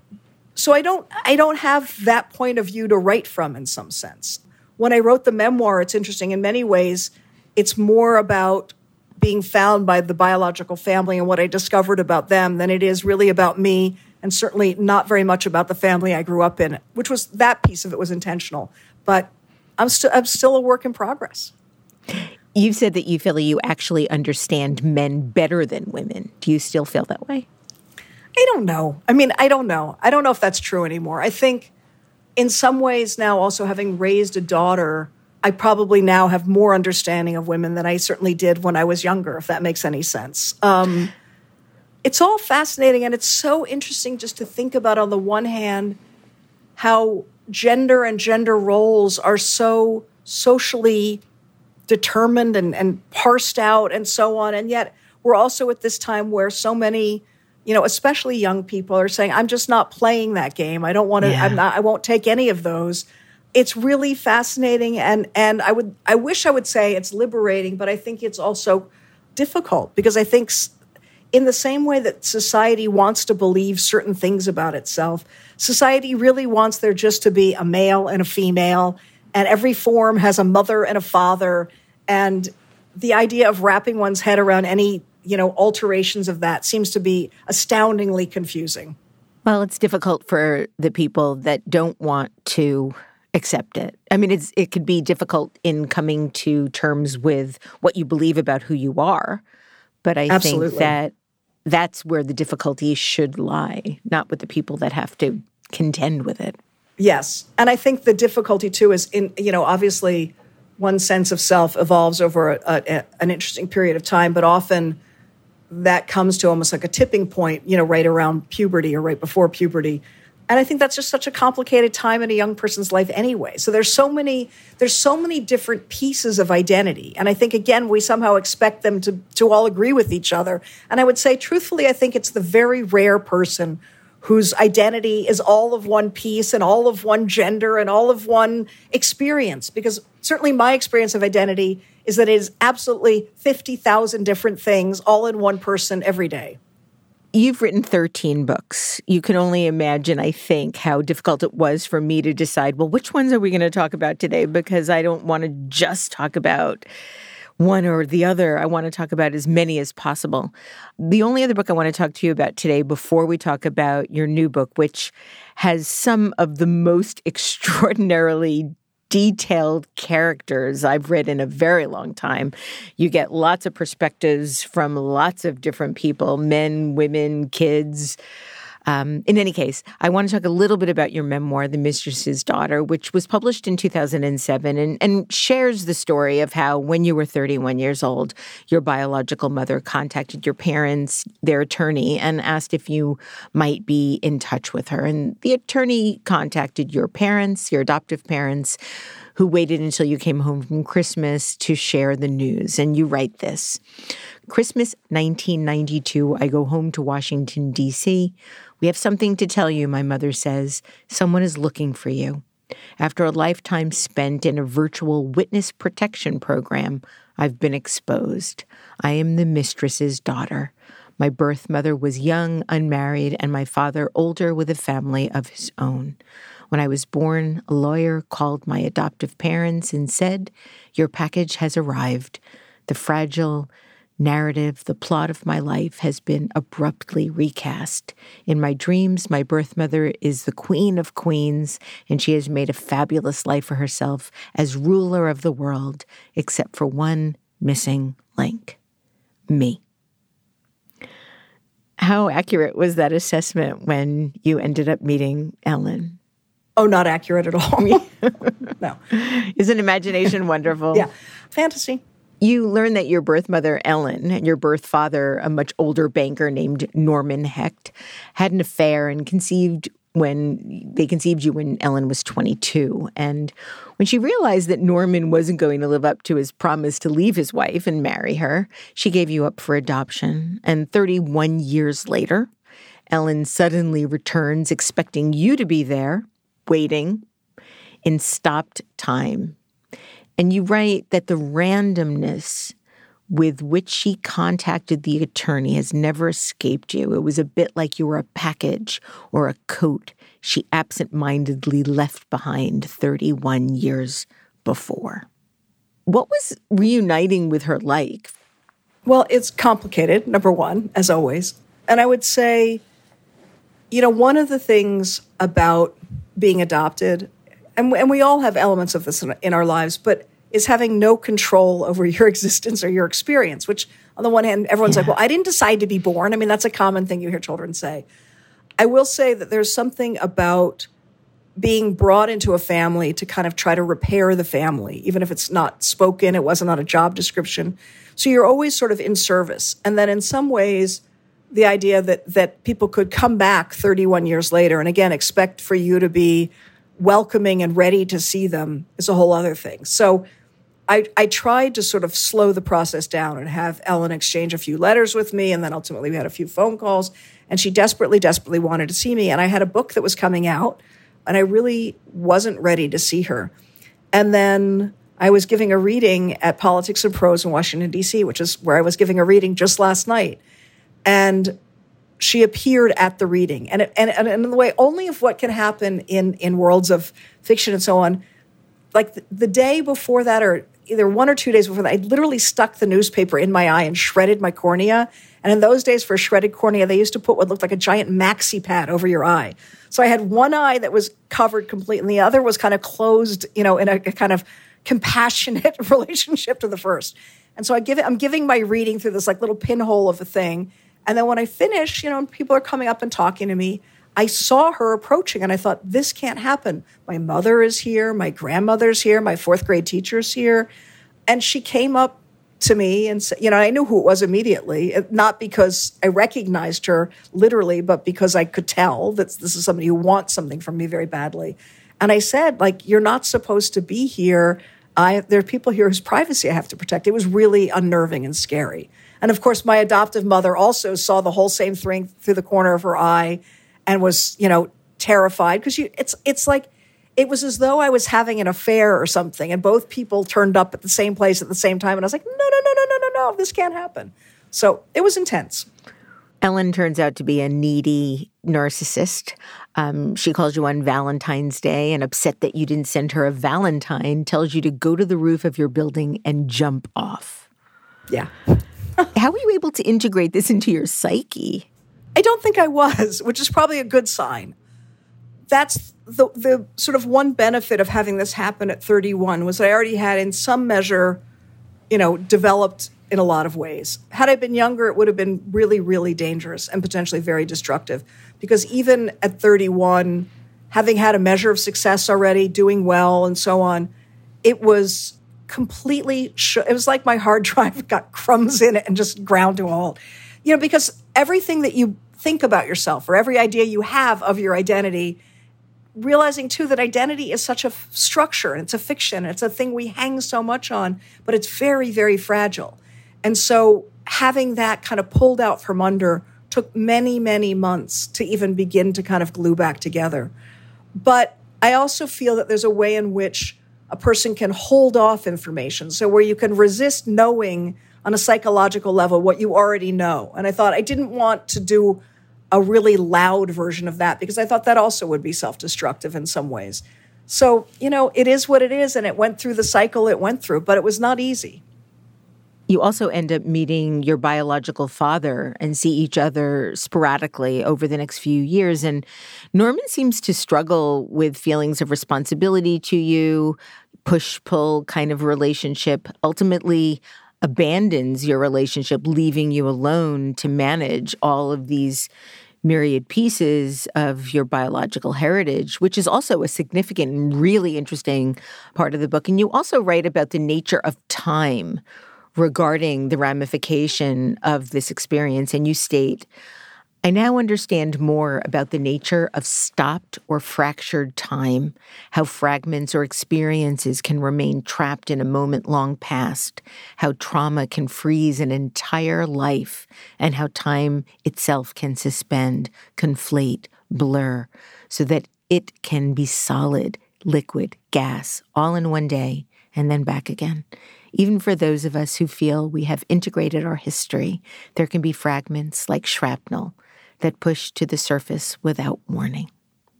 So I don't have that point of view to write from in some sense. When I wrote the memoir, it's interesting. In many ways, it's more about being found by the biological family and what I discovered about them than it is really about me, and certainly not very much about the family I grew up in, which was, that piece of it was intentional. But I'm still a work in progress. You've said that you feel that you actually understand men better than women. Do you still feel that way? I don't know. I don't know. I don't know if that's true anymore. I think in some ways now, also having raised a daughter, I probably now have more understanding of women than I certainly did when I was younger, if that makes any sense. It's all fascinating, and it's so interesting just to think about, on the one hand, how gender and gender roles are so socially determined and parsed out and so on. And yet we're also at this time where so many, especially young people are saying, I'm just not playing that game. I don't want to, I won't take any of those. It's really fascinating. And I wish I would say it's liberating, but I think it's also difficult, because I think in the same way that society wants to believe certain things about itself, society really wants there just to be a male and a female, and every form has a mother and a father. And the idea of wrapping one's head around any, alterations of that seems to be astoundingly confusing. Well, it's difficult for the people that don't want to accept it. It could be difficult in coming to terms with what you believe about who you are. But I Absolutely. think that that's where the difficulty should lie, not with the people that have to contend with it. Yes. And I think the difficulty, too, is obviously one's sense of self evolves over an interesting period of time, but often that comes to almost like a tipping point, right around puberty or right before puberty. And I think that's just such a complicated time in a young person's life anyway. So there's so many different pieces of identity. And I think, again, we somehow expect them to all agree with each other. And I would say, truthfully, I think it's the very rare person whose identity is all of one piece and all of one gender and all of one experience. Because certainly my experience of identity is that it is absolutely 50,000 different things all in one person every day. You've written 13 books. You can only imagine, I think, how difficult it was for me to decide, well, which ones are we going to talk about today? Because I don't want to just talk about one or the other. I want to talk about as many as possible. The only other book I want to talk to you about today before we talk about your new book, which has some of the most extraordinarily detailed characters I've read in a very long time. You get lots of perspectives from lots of different people, men, women, kids. In any case, I want to talk a little bit about your memoir, The Mistress's Daughter, which was published in 2007 and shares the story of how when you were 31 years old, your biological mother contacted your parents, their attorney, and asked if you might be in touch with her. And the attorney contacted your parents, your adoptive parents, who waited until you came home from Christmas to share the news. And you write this: Christmas 1992, I go home to Washington, D.C. We have something to tell you, my mother says. Someone is looking for you. After a lifetime spent in a virtual witness protection program, I've been exposed. I am the mistress's daughter. My birth mother was young, unmarried, and my father older with a family of his own. When I was born, a lawyer called my adoptive parents and said, "Your package has arrived. The fragile narrative, the plot of my life has been abruptly recast. In my dreams, my birth mother is the queen of queens, and she has made a fabulous life for herself as ruler of the world, except for one missing link: me." How accurate was that assessment when you ended up meeting Ellen? Oh, not accurate at all. No. Isn't imagination wonderful? Yeah. Fantasy. You learn that your birth mother, Ellen, and your birth father, a much older banker named Norman Hecht, had an affair and conceived you when Ellen was 22. And when she realized that Norman wasn't going to live up to his promise to leave his wife and marry her, she gave you up for adoption. And 31 years later, Ellen suddenly returns expecting you to be there, waiting in stopped time. And you write that the randomness with which she contacted the attorney has never escaped you. It was a bit like you were a package or a coat she absent-mindedly left behind 31 years before. What was reuniting with her like? Well, it's complicated, number one, as always. And I would say, one of the things about being adopted, and we all have elements of this in our lives, but is having no control over your existence or your experience, which on the one hand, everyone's like, well, I didn't decide to be born. I mean, that's a common thing you hear children say. I will say that there's something about being brought into a family to kind of try to repair the family, even if it's not spoken, it wasn't on a job description. So you're always sort of in service. And then in some ways, the idea that people could come back 31 years later and again expect for you to be welcoming and ready to see them is a whole other thing. So I tried to sort of slow the process down and have Ellen exchange a few letters with me, and then ultimately we had a few phone calls, and she desperately wanted to see me. And I had a book that was coming out, and I really wasn't ready to see her. And then I was giving a reading at Politics and Prose in Washington, D.C., which is where I was giving a reading just last night. And she appeared at the reading. And in the way only of what can happen in worlds of fiction and so on, like the day before that or either 1 or 2 days before that, I literally stuck the newspaper in my eye and shredded my cornea. And in those days for a shredded cornea, they used to put what looked like a giant maxi pad over your eye. So I had one eye that was covered completely and the other was kind of closed, in a kind of compassionate relationship to the first. And so I'm giving my reading through this like little pinhole of a thing. And then when I finish, people are coming up and talking to me. I saw her approaching and I thought, this can't happen. My mother is here. My grandmother's here. My 4th grade teacher's here. And she came up to me and said, I knew who it was immediately, not because I recognized her literally, but because I could tell that this is somebody who wants something from me very badly. And I said, you're not supposed to be here. There are people here whose privacy I have to protect. It was really unnerving and scary. And of course, my adoptive mother also saw the whole same thing through the corner of her eye. and was, terrified because it's like it was as though I was having an affair or something, and both people turned up at the same place at the same time, and I was like, no, this can't happen. So it was intense. Ellen turns out to be a needy narcissist. She calls you on Valentine's Day and upset that you didn't send her a Valentine, tells you to go to the roof of your building and jump off. Yeah. How were you able to integrate this into your psyche? I don't think I was, which is probably a good sign. That's the sort of one benefit of having this happen at 31 was I already had in some measure, developed in a lot of ways. Had I been younger, it would have been really, really dangerous and potentially very destructive. Because even at 31, having had a measure of success already, doing well and so on, it was completely, it was like my hard drive got crumbs in it and just ground to a halt. Because everything that you think about yourself or every idea you have of your identity, realizing too that identity is such a structure and it's a fiction. It's a thing we hang so much on, but it's very, very fragile. And so having that kind of pulled out from under took many, many months to even begin to kind of glue back together. But I also feel that there's a way in which a person can hold off information. So where you can resist knowing on a psychological level what you already know. And I thought I didn't want to do a really loud version of that because I thought that also would be self-destructive in some ways. So, it is what it is, and it went through the cycle it went through, but it was not easy. You also end up meeting your biological father and see each other sporadically over the next few years. And Norman seems to struggle with feelings of responsibility to you, push-pull kind of relationship, ultimately abandons your relationship, leaving you alone to manage all of these myriad pieces of your biological heritage, which is also a significant and really interesting part of the book. And you also write about the nature of time regarding the ramification of this experience. And you state, I now understand more about the nature of stopped or fractured time, how fragments or experiences can remain trapped in a moment-long past, how trauma can freeze an entire life, and how time itself can suspend, conflate, blur, so that it can be solid, liquid, gas, all in one day, and then back again. Even for those of us who feel we have integrated our history, there can be fragments like shrapnel that push to the surface without warning.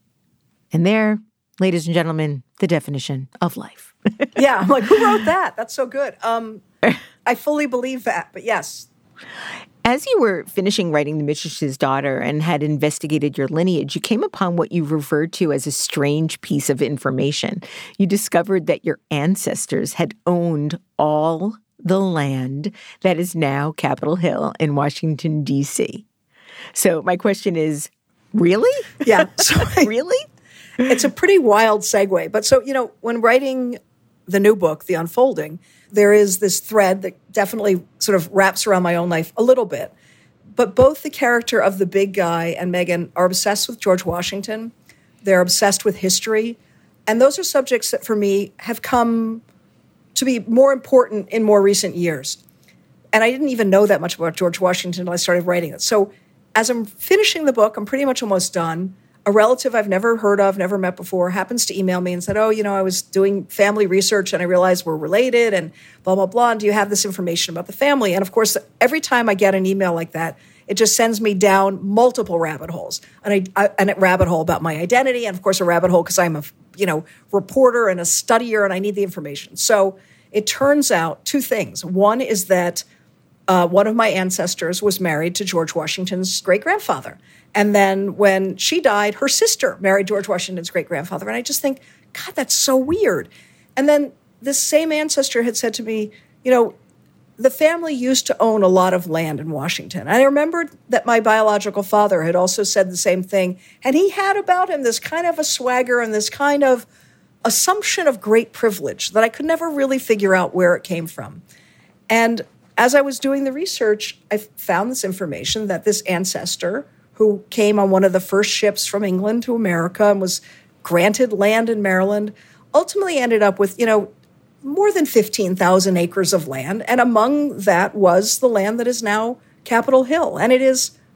And there, ladies and gentlemen, the definition of life. Yeah, I'm like, who wrote that? That's so good. I fully believe that, but yes. As you were finishing writing The Mistress's Daughter and had investigated your lineage, you came upon what you referred to as a strange piece of information. You discovered that your ancestors had owned all the land that is now Capitol Hill in Washington, D.C. So my question is, really? Yeah. Really? It's a pretty wild segue. But so, when writing the new book, The Unfolding, there is this thread that definitely sort of wraps around my own life a little bit. But both the character of the big guy and Megan are obsessed with George Washington. They're obsessed with history. And those are subjects that, for me, have come to be more important in more recent years. And I didn't even know that much about George Washington until I started writing it. So as I'm finishing the book, I'm pretty much almost done. A relative I've never heard of, never met before, happens to email me and said, I was doing family research and I realized we're related and blah, blah, blah. And do you have this information about the family? And of course, every time I get an email like that, it just sends me down multiple rabbit holes. And a rabbit hole about my identity. And of course, a rabbit hole because I'm a reporter and a studier and I need the information. So it turns out two things. One is that one of my ancestors was married to George Washington's great-grandfather. And then when she died, her sister married George Washington's great-grandfather. And I just think, God, that's so weird. And then this same ancestor had said to me, the family used to own a lot of land in Washington. And I remembered that my biological father had also said the same thing. And he had about him this kind of a swagger and this kind of assumption of great privilege that I could never really figure out where it came from. And as I was doing the research, I found this information that this ancestor, who came on one of the first ships from England to America and was granted land in Maryland, ultimately ended up with, more than 15,000 acres of land. And among that was the land that is now Capitol Hill. And it is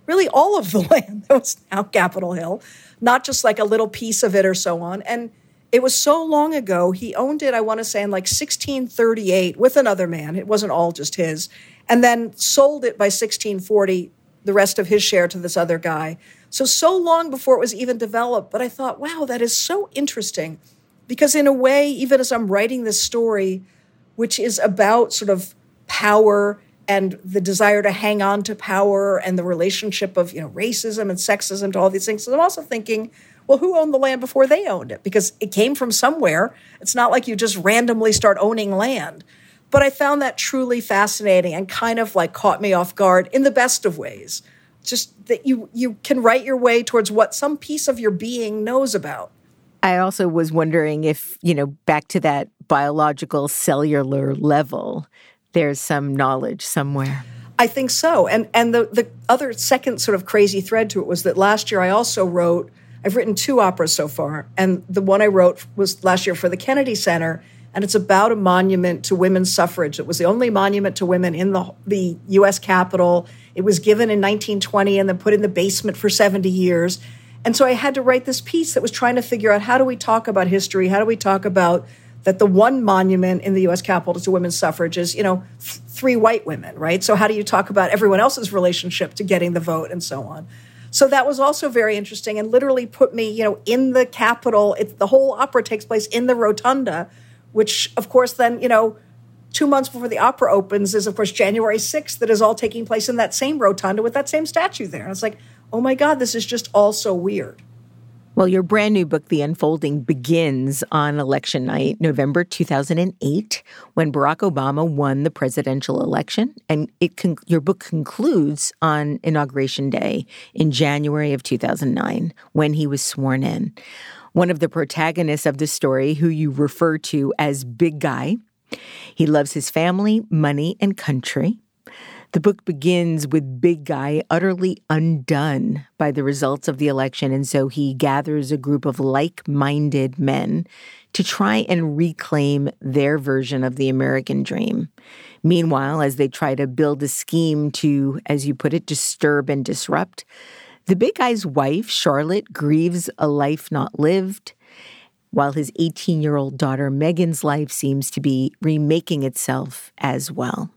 really all of the land that was now Capitol Hill, not just like a little piece of it or so on. And it was so long ago. He owned it, I want to say, in like 1638 with another man. It wasn't all just his. And then sold it by 1640, the rest of his share to this other guy. So long before it was even developed. But I thought, wow, that is so interesting. Because in a way, even as I'm writing this story, which is about sort of power and the desire to hang on to power and the relationship of, racism and sexism to all these things. So I'm also thinking, well, who owned the land before they owned it? Because it came from somewhere. It's not like you just randomly start owning land. But I found that truly fascinating and kind of like caught me off guard in the best of ways. Just that you can write your way towards what some piece of your being knows about. I also was wondering if, back to that biological cellular level, there's some knowledge somewhere. I think so. And the other second sort of crazy thread to it was that last year I also I've written 2 operas so far, and the one I wrote was last year for the Kennedy Center, and it's about a monument to women's suffrage. It was the only monument to women in the U.S. Capitol. It was given in 1920 and then put in the basement for 70 years. And so I had to write this piece that was trying to figure out, how do we talk about history? How do we talk about that the one monument in the U.S. Capitol to women's suffrage is, 3 white women, right? So how do you talk about everyone else's relationship to getting the vote and so on? So that was also very interesting and literally put me, in the Capitol. The whole opera takes place in the Rotunda, which, of course, then, 2 months before the opera opens is, of course, January 6th, that is all taking place in that same Rotunda with that same statue there. And it's like, oh my God, this is just all so weird. Well, your brand new book, The Unfolding, begins on election night, November 2008, when Barack Obama won the presidential election. And your book concludes on Inauguration Day in January of 2009, when he was sworn in. One of the protagonists of the story, who you refer to as Big Guy, he loves his family, money, and country. The book begins with Big Guy utterly undone by the results of the election, and so he gathers a group of like-minded men to try and reclaim their version of the American dream. Meanwhile, as they try to build a scheme to, as you put it, disturb and disrupt, the Big Guy's wife, Charlotte, grieves a life not lived, while his 18-year-old daughter, Megan's life seems to be remaking itself as well.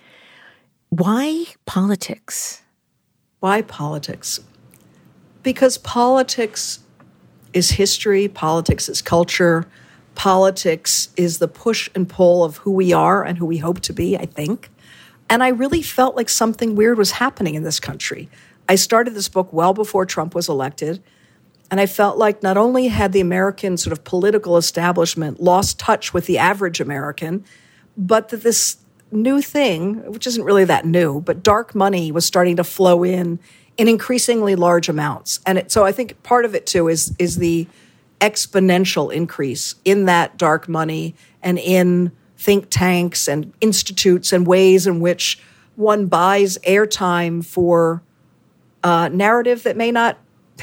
Why politics? Why politics? Because politics is history, politics is culture, politics is the push and pull of who we are and who we hope to be, I think. And I really felt like something weird was happening in this country. I started this book well before Trump was elected, and I felt like not only had the American sort of political establishment lost touch with the average American, but that this new thing, which isn't really that new, but dark money was starting to flow in increasingly large amounts. And so I think part of it, too, is the exponential increase in that dark money and in think tanks and institutes and ways in which one buys airtime for a narrative that may not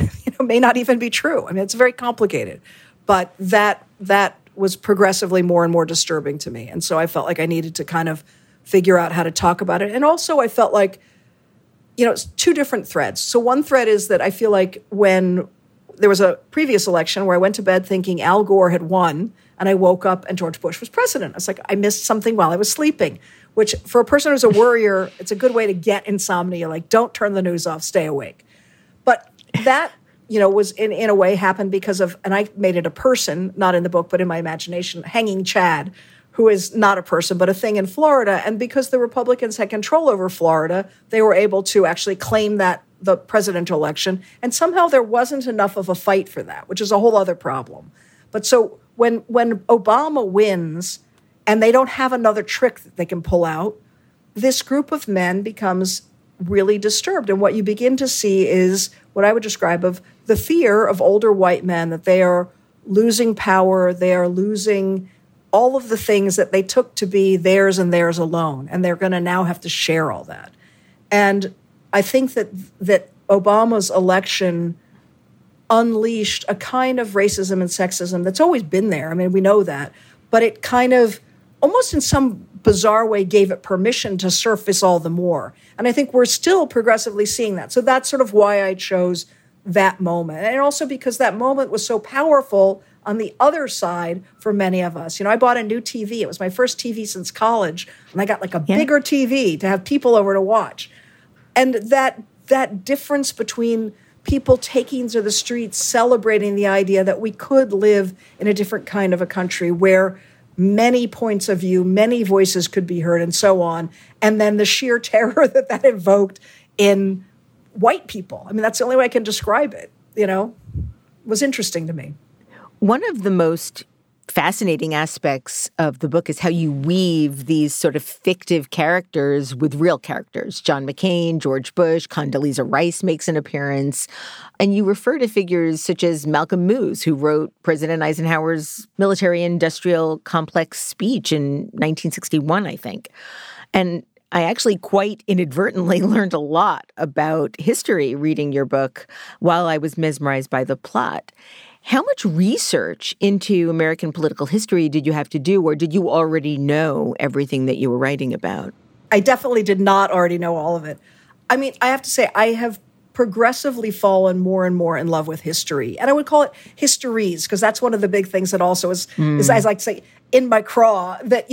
even be true. I mean, it's very complicated. But that was progressively more and more disturbing to me. And so I felt like I needed to kind of figure out how to talk about it. And also I felt like, it's 2 different threads. So one thread is that I feel like when there was a previous election where I went to bed thinking Al Gore had won, and I woke up and George Bush was president. I was like, I missed something while I was sleeping, which for a person who's a worrier, it's a good way to get insomnia. Like, don't turn the news off, stay awake. But that was in a way happened because of, and I made it a person, not in the book, but in my imagination, Hanging Chad, who is not a person, but a thing in Florida. And because the Republicans had control over Florida, they were able to actually claim that the presidential election. And somehow there wasn't enough of a fight for that, which is a whole other problem. But so when Obama wins and they don't have another trick that they can pull out, this group of men becomes really disturbed. And what you begin to see is what I would describe of the fear of older white men, that they are losing power, they are losing all of the things that they took to be theirs and theirs alone, and they're going to now have to share all that. And I think that Obama's election unleashed a kind of racism and sexism that's always been there. I mean, we know that. But it kind of almost in some bizarre way gave it permission to surface all the more. And I think we're still progressively seeing that. So that's sort of why I chose that moment. And also because that moment was so powerful on the other side for many of us. I bought a new TV. It was my first TV since college. And I got like a bigger TV to have people over to watch. And that difference between people taking to the streets, celebrating the idea that we could live in a different kind of a country where many points of view, many voices could be heard and so on. And then the sheer terror that invoked in white people. I mean, that's the only way I can describe it, was interesting to me. One of the most fascinating aspects of the book is how you weave these sort of fictive characters with real characters. John McCain, George Bush, Condoleezza Rice makes an appearance. And you refer to figures such as Malcolm Moos, who wrote President Eisenhower's military-industrial complex speech in 1961, I think. And I actually quite inadvertently learned a lot about history reading your book while I was mesmerized by the plot. How much research into American political history did you have to do, or did you already know everything that you were writing about? I definitely did not already know all of it. I mean, I have to say, I have progressively fallen more and more in love with history. And I would call it histories, because that's one of the big things that also is as I like to say, in my craw, that,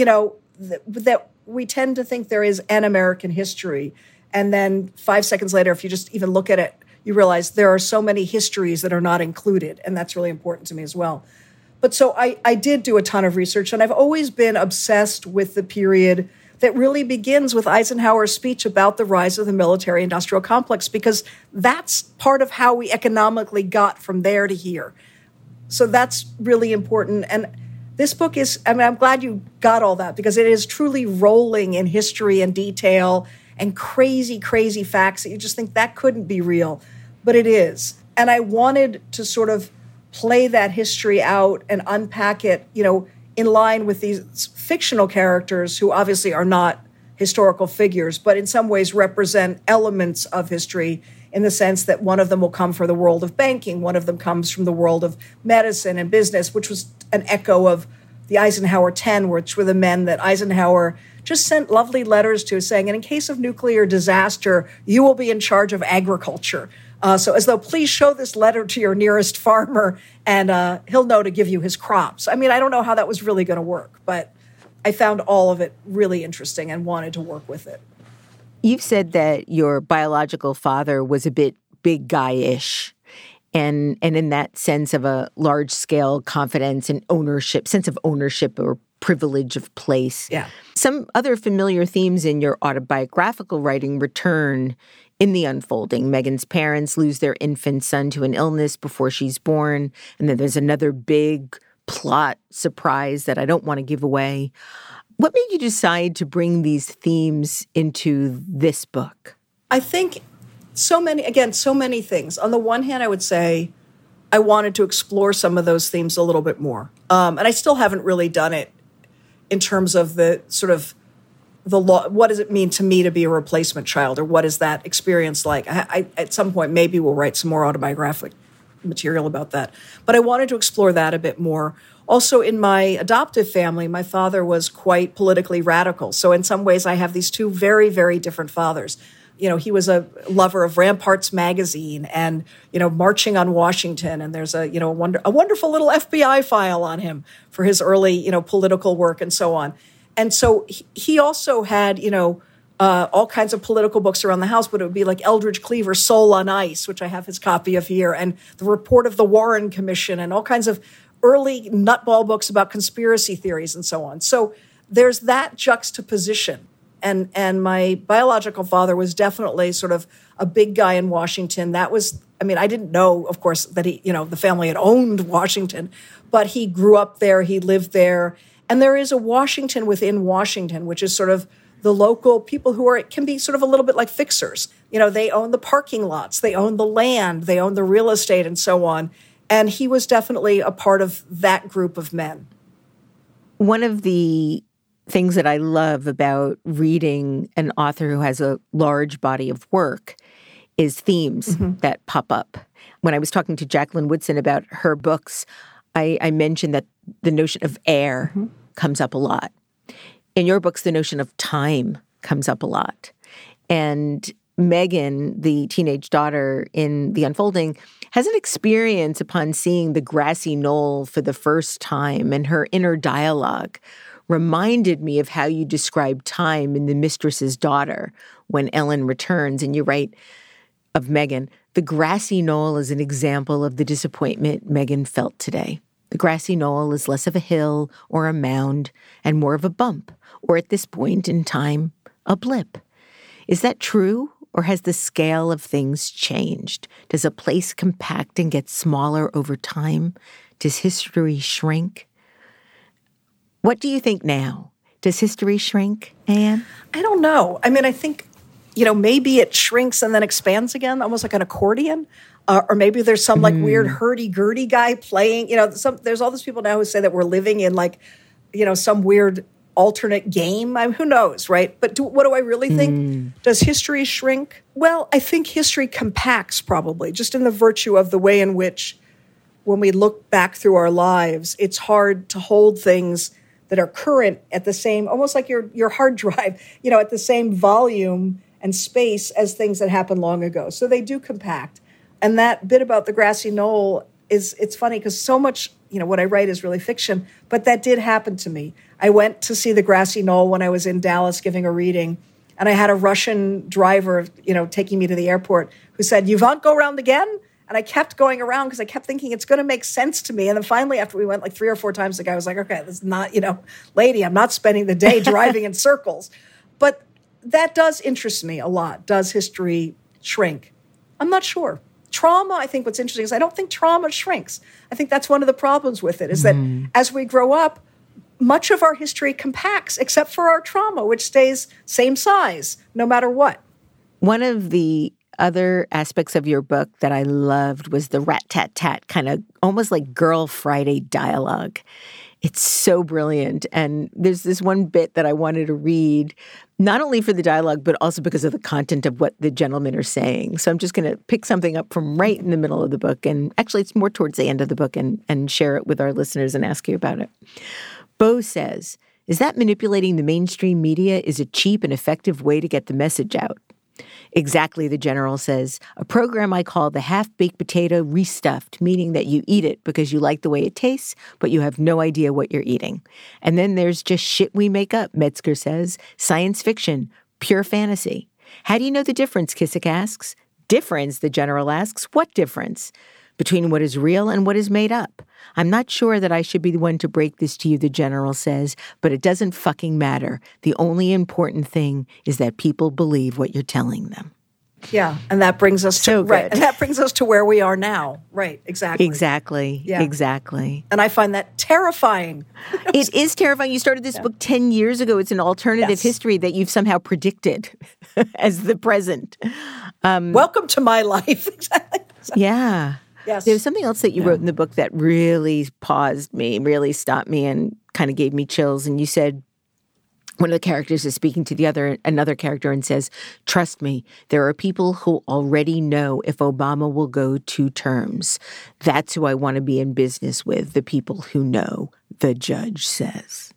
that we tend to think there is an American history. And then 5 seconds later, if you just even look at it, you realize there are so many histories that are not included. And that's really important to me as well. But so I did do a ton of research, and I've always been obsessed with the period that really begins with Eisenhower's speech about the rise of the military-industrial complex, because that's part of how we economically got from there to here. So that's really important. And this book is, I'm glad you got all that, because it is truly rolling in history and detail and crazy, crazy facts that you just think that couldn't be real, but it is. And I wanted to sort of play that history out and unpack it, in line with these fictional characters who obviously are not historical figures, but in some ways represent elements of history, in the sense that one of them will come from the world of banking, one of them comes from the world of medicine and business, which was an echo of the Eisenhower 10, which were the men that Eisenhower just sent lovely letters to, saying, and in case of nuclear disaster, you will be in charge of agriculture. So as though, please show this letter to your nearest farmer, and he'll know to give you his crops. I mean, I don't know how that was really going to work, but I found all of it really interesting and wanted to work with it. You've said that your biological father was a bit big guy-ish, and in that sense of a large-scale confidence and ownership, sense of ownership or privilege of place. Yeah. Some other familiar themes in your autobiographical writing return in the unfolding. Meghan's parents lose their infant son to an illness before she's born, and then there's another big plot surprise that I don't want to give away. What made you decide to bring these themes into this book? I think so many things. On the one hand, I would say I wanted to explore some of those themes a little bit more. And I still haven't really done it in terms of the sort of the law. What does it mean to me to be a replacement child, or what is that experience like? I at some point, maybe we'll write some more autobiographic material about that. But I wanted to explore that a bit more. Also, in my adoptive family, my father was quite politically radical. So in some ways, I have these two very, very different fathers. He was a lover of Ramparts magazine and, marching on Washington. And there's a wonderful little FBI file on him for his early, political work and so on. And so he also had, all kinds of political books around the house, but it would be like Eldridge Cleaver's Soul on Ice, which I have his copy of here, and the report of the Warren Commission, and all kinds of early nutball books about conspiracy theories and so on. So there's that juxtaposition. And my biological father was definitely sort of a big guy in Washington. That was, I didn't know, of course, that the family had owned Washington, but he grew up there, he lived there. And there is a Washington within Washington, which is sort of the local people who can be sort of a little bit like fixers. They own the parking lots, they own the land, they own the real estate and so on. And he was definitely a part of that group of men. One of the things that I love about reading an author who has a large body of work is themes that pop up. When I was talking to Jacqueline Woodson about her books, I mentioned that the notion of air comes up a lot. In your books, the notion of time comes up a lot. And Megan, the teenage daughter in The Unfolding, has an experience upon seeing the grassy knoll for the first time, and her inner dialogue reminded me of how you describe time in The Mistress's Daughter when Ellen returns. And you write of Megan, the grassy knoll is an example of the disappointment Megan felt today. The grassy knoll is less of a hill or a mound and more of a bump, or at this point in time, a blip. Is that true, or has the scale of things changed? Does a place compact and get smaller over time? Does history shrink? What do you think now? Does history shrink, Anne? I don't know. I mean, I think, maybe it shrinks and then expands again, almost like an accordion. Or maybe there's some weird hurdy-gurdy guy playing. There's all these people now who say that we're living in some weird alternate game. Who knows, right? But what do I really think? Does history shrink? Well, I think history compacts probably, just in the virtue of the way in which when we look back through our lives, it's hard to hold things that are current at the same, almost like your hard drive, at the same volume and space as things that happened long ago. So they do compact. And that bit about the grassy knoll it's funny because so much, what I write is really fiction, but that did happen to me. I went to see the grassy knoll when I was in Dallas giving a reading, and I had a Russian driver, taking me to the airport who said, "You want to go around again?" And I kept going around because I kept thinking it's going to make sense to me. And then finally, after we went 3 or 4 times, the guy was like, "Okay, this is not, lady, I'm not spending the day driving in circles." But that does interest me a lot. Does history shrink? I'm not sure. Trauma, I think what's interesting is I don't think trauma shrinks. I think that's one of the problems with it, is that as we grow up, much of our history compacts except for our trauma, which stays same size no matter what. One of the other aspects of your book that I loved was the rat-tat-tat, kind of almost like Girl Friday dialogue. It's so brilliant. And there's this one bit that I wanted to read, not only for the dialogue, but also because of the content of what the gentlemen are saying. So I'm just going to pick something up from right in the middle of the book. And actually, it's more towards the end of the book, and share it with our listeners and ask you about it. Bo says, "Is that manipulating the mainstream media is a cheap and effective way to get the message out?" Exactly, the general says. "A program I call the half-baked potato restuffed, meaning that you eat it because you like the way it tastes, but you have no idea what you're eating. And then there's just shit we make up," Metzger says. "Science fiction, pure fantasy." "How do you know the difference?" Kissick asks. "Difference?" the general asks. "What difference?" "Between what is real and what is made up. I'm not sure that I should be the one to break this to you," the general says, "but it doesn't fucking matter. The only important thing is that people believe what you're telling them." Yeah, and that brings us so to right, and that brings us to where we are now. Right, exactly. Exactly. Yeah. Exactly. And I find that terrifying. It is terrifying. You started this book 10 years ago. It's an alternative history that you've somehow predicted as the present. Welcome to my life. Exactly. Yeah. Yes. There was something else that you wrote in the book that really paused me, really stopped me, and kind of gave me chills. And you said, one of the characters is speaking to another character and says, "Trust me, there are people who already know if Obama will go 2 terms. That's who I want to be in business with, the people who know," the judge says.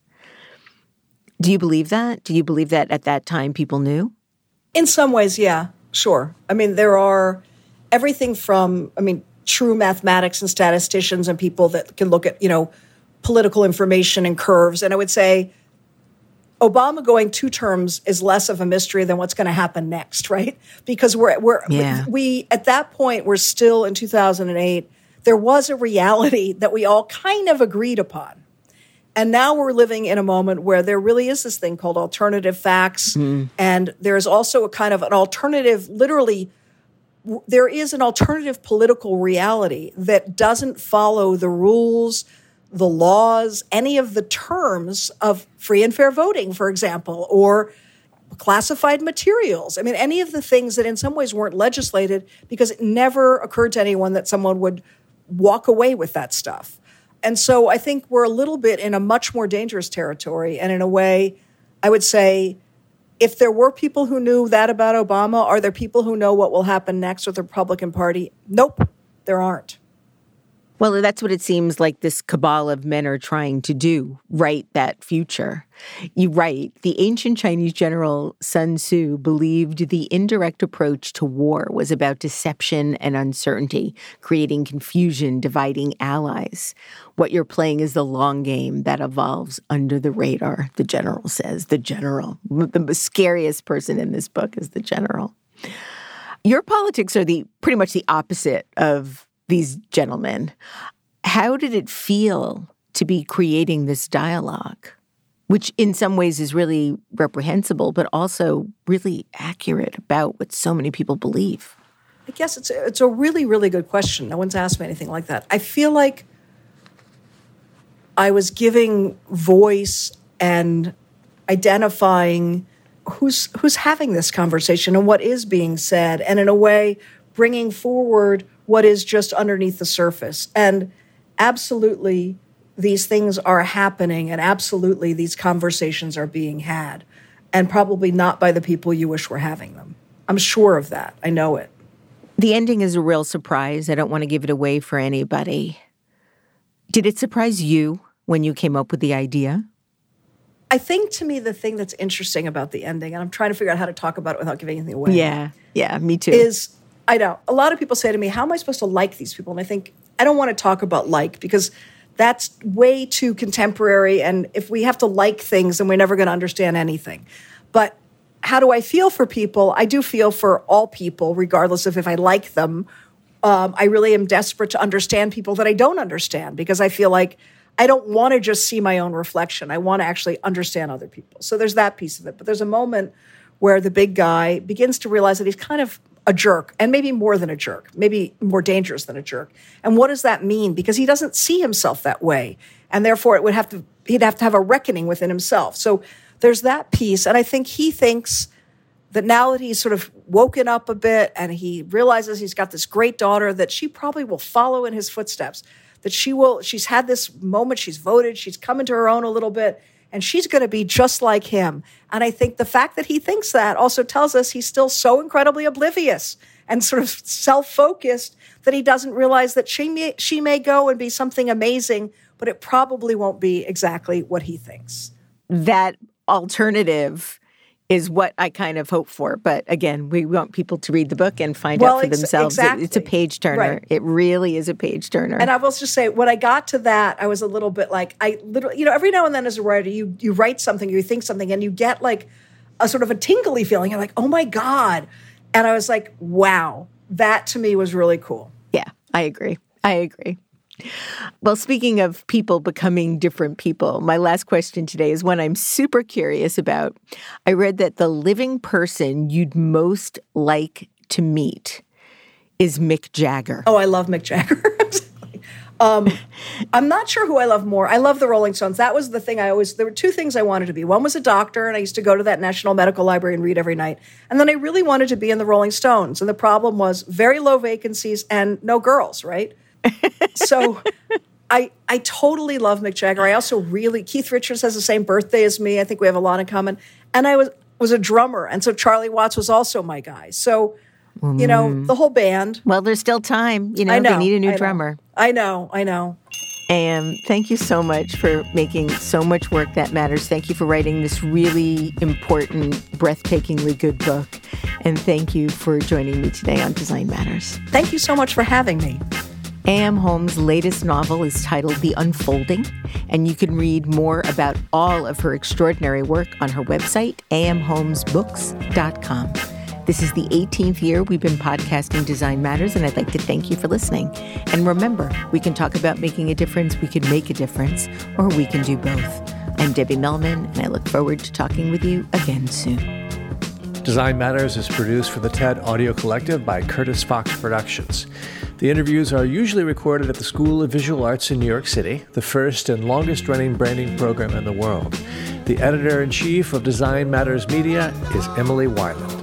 Do you believe that? Do you believe that at that time people knew? In some ways, yeah, sure. I mean, there are everything from, true mathematics and statisticians and people that can look at, political information and curves. And I would say Obama going 2 terms is less of a mystery than what's going to happen next, right? Because we at that point, we're still in 2008. There was a reality that we all kind of agreed upon. And now we're living in a moment where there really is this thing called alternative facts. And there's also a kind of an alternative, literally, there is an alternative political reality that doesn't follow the rules, the laws, any of the terms of free and fair voting, for example, or classified materials. Any of the things that in some ways weren't legislated because it never occurred to anyone that someone would walk away with that stuff. And so I think we're a little bit in a much more dangerous territory. And in a way, I would say, if there were people who knew that about Obama, are there people who know what will happen next with the Republican Party? Nope, there aren't. Well, that's what it seems like this cabal of men are trying to do, write that future. You write, the ancient Chinese general Sun Tzu believed the indirect approach to war was about deception and uncertainty, creating confusion, dividing allies. What you're playing is the long game that evolves under the radar, the general says. The general. The scariest person in this book is the general. Your politics are pretty much the opposite of these gentlemen. How did it feel to be creating this dialogue, which in some ways is really reprehensible, but also really accurate about what so many people believe? I guess it's a really, really good question. No one's asked me anything like that. I feel like I was giving voice and identifying who's having this conversation and what is being said, and in a way bringing forward what is just underneath the surface. And absolutely, these things are happening, and absolutely, these conversations are being had, and probably not by the people you wish were having them. I'm sure of that. I know it. The ending is a real surprise. I don't want to give it away for anybody. Did it surprise you when you came up with the idea? I think, to me, the thing that's interesting about the ending, and I'm trying to figure out how to talk about it without giving anything away. Yeah, me too. Is, I know, a lot of people say to me, how am I supposed to like these people? And I think, I don't want to talk about like, because that's way too contemporary, and if we have to like things, then we're never going to understand anything. But how do I feel for people? I do feel for all people, regardless of if I like them. I really am desperate to understand people that I don't understand, because I feel like I don't want to just see my own reflection. I want to actually understand other people. So there's that piece of it. But there's a moment where the big guy begins to realize that he's kind of a jerk, and maybe more than a jerk, maybe more dangerous than a jerk. And what does that mean? Because he doesn't see himself that way. And therefore he'd have to have a reckoning within himself. So there's that piece. And I think he thinks that now that he's sort of woken up a bit and he realizes he's got this great daughter, that she probably will follow in his footsteps, that she's had this moment, she's voted, she's come into her own a little bit, and she's going to be just like him. And I think the fact that he thinks that also tells us he's still so incredibly oblivious and sort of self-focused that he doesn't realize that she may go and be something amazing, but it probably won't be exactly what he thinks. That alternative is what I kind of hope for. But again, we want people to read the book and find out for themselves. Exactly. It's a page turner. Right. It really is a page turner. And I will just say, when I got to that, I was a little bit like, I literally, every now and then as a writer, you write something, you think something, and you get like a sort of a tingly feeling. You're like, oh my God. And I was like, wow, that to me was really cool. Yeah, I agree. Well, speaking of people becoming different people, my last question today is one I'm super curious about. I read that the living person you'd most like to meet is Mick Jagger. Oh, I love Mick Jagger. I'm not sure who I love more. I love the Rolling Stones. That was the thing there were two things I wanted to be. One was a doctor, and I used to go to that National Medical Library and read every night. And then I really wanted to be in the Rolling Stones. And the problem was very low vacancies and no girls, right? So I totally love Mick Jagger. I also Keith Richards has the same birthday as me. I think we have a lot in common. And I was a drummer. And so Charlie Watts was also my guy. So, the whole band. Well, there's still time. They need a new drummer. I know. And thank you so much for making so much work that matters. Thank you for writing this really important, breathtakingly good book. And thank you for joining me today on Design Matters. Thank you so much for having me. A.M. Homes' latest novel is titled The Unfolding, and you can read more about all of her extraordinary work on her website, amhomesbooks.com. This is the 18th year we've been podcasting Design Matters, and I'd like to thank you for listening. And remember, we can talk about making a difference, we can make a difference, or we can do both. I'm Debbie Millman, and I look forward to talking with you again soon. Design Matters is produced for the TED Audio Collective by Curtis Fox Productions. The interviews are usually recorded at the School of Visual Arts in New York City, the first and longest-running branding program in the world. The editor-in-chief of Design Matters Media is Emily Weiland.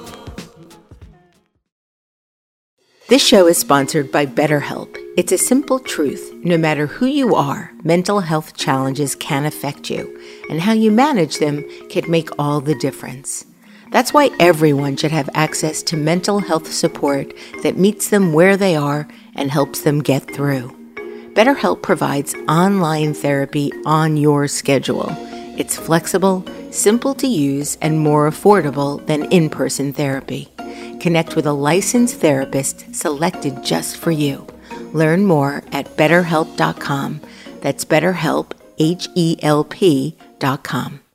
This show is sponsored by BetterHelp. It's a simple truth. No matter who you are, mental health challenges can affect you, and how you manage them can make all the difference. That's why everyone should have access to mental health support that meets them where they are and helps them get through. BetterHelp provides online therapy on your schedule. It's flexible, simple to use, and more affordable than in-person therapy. Connect with a licensed therapist selected just for you. Learn more at BetterHelp.com. That's BetterHelp, HELP.com.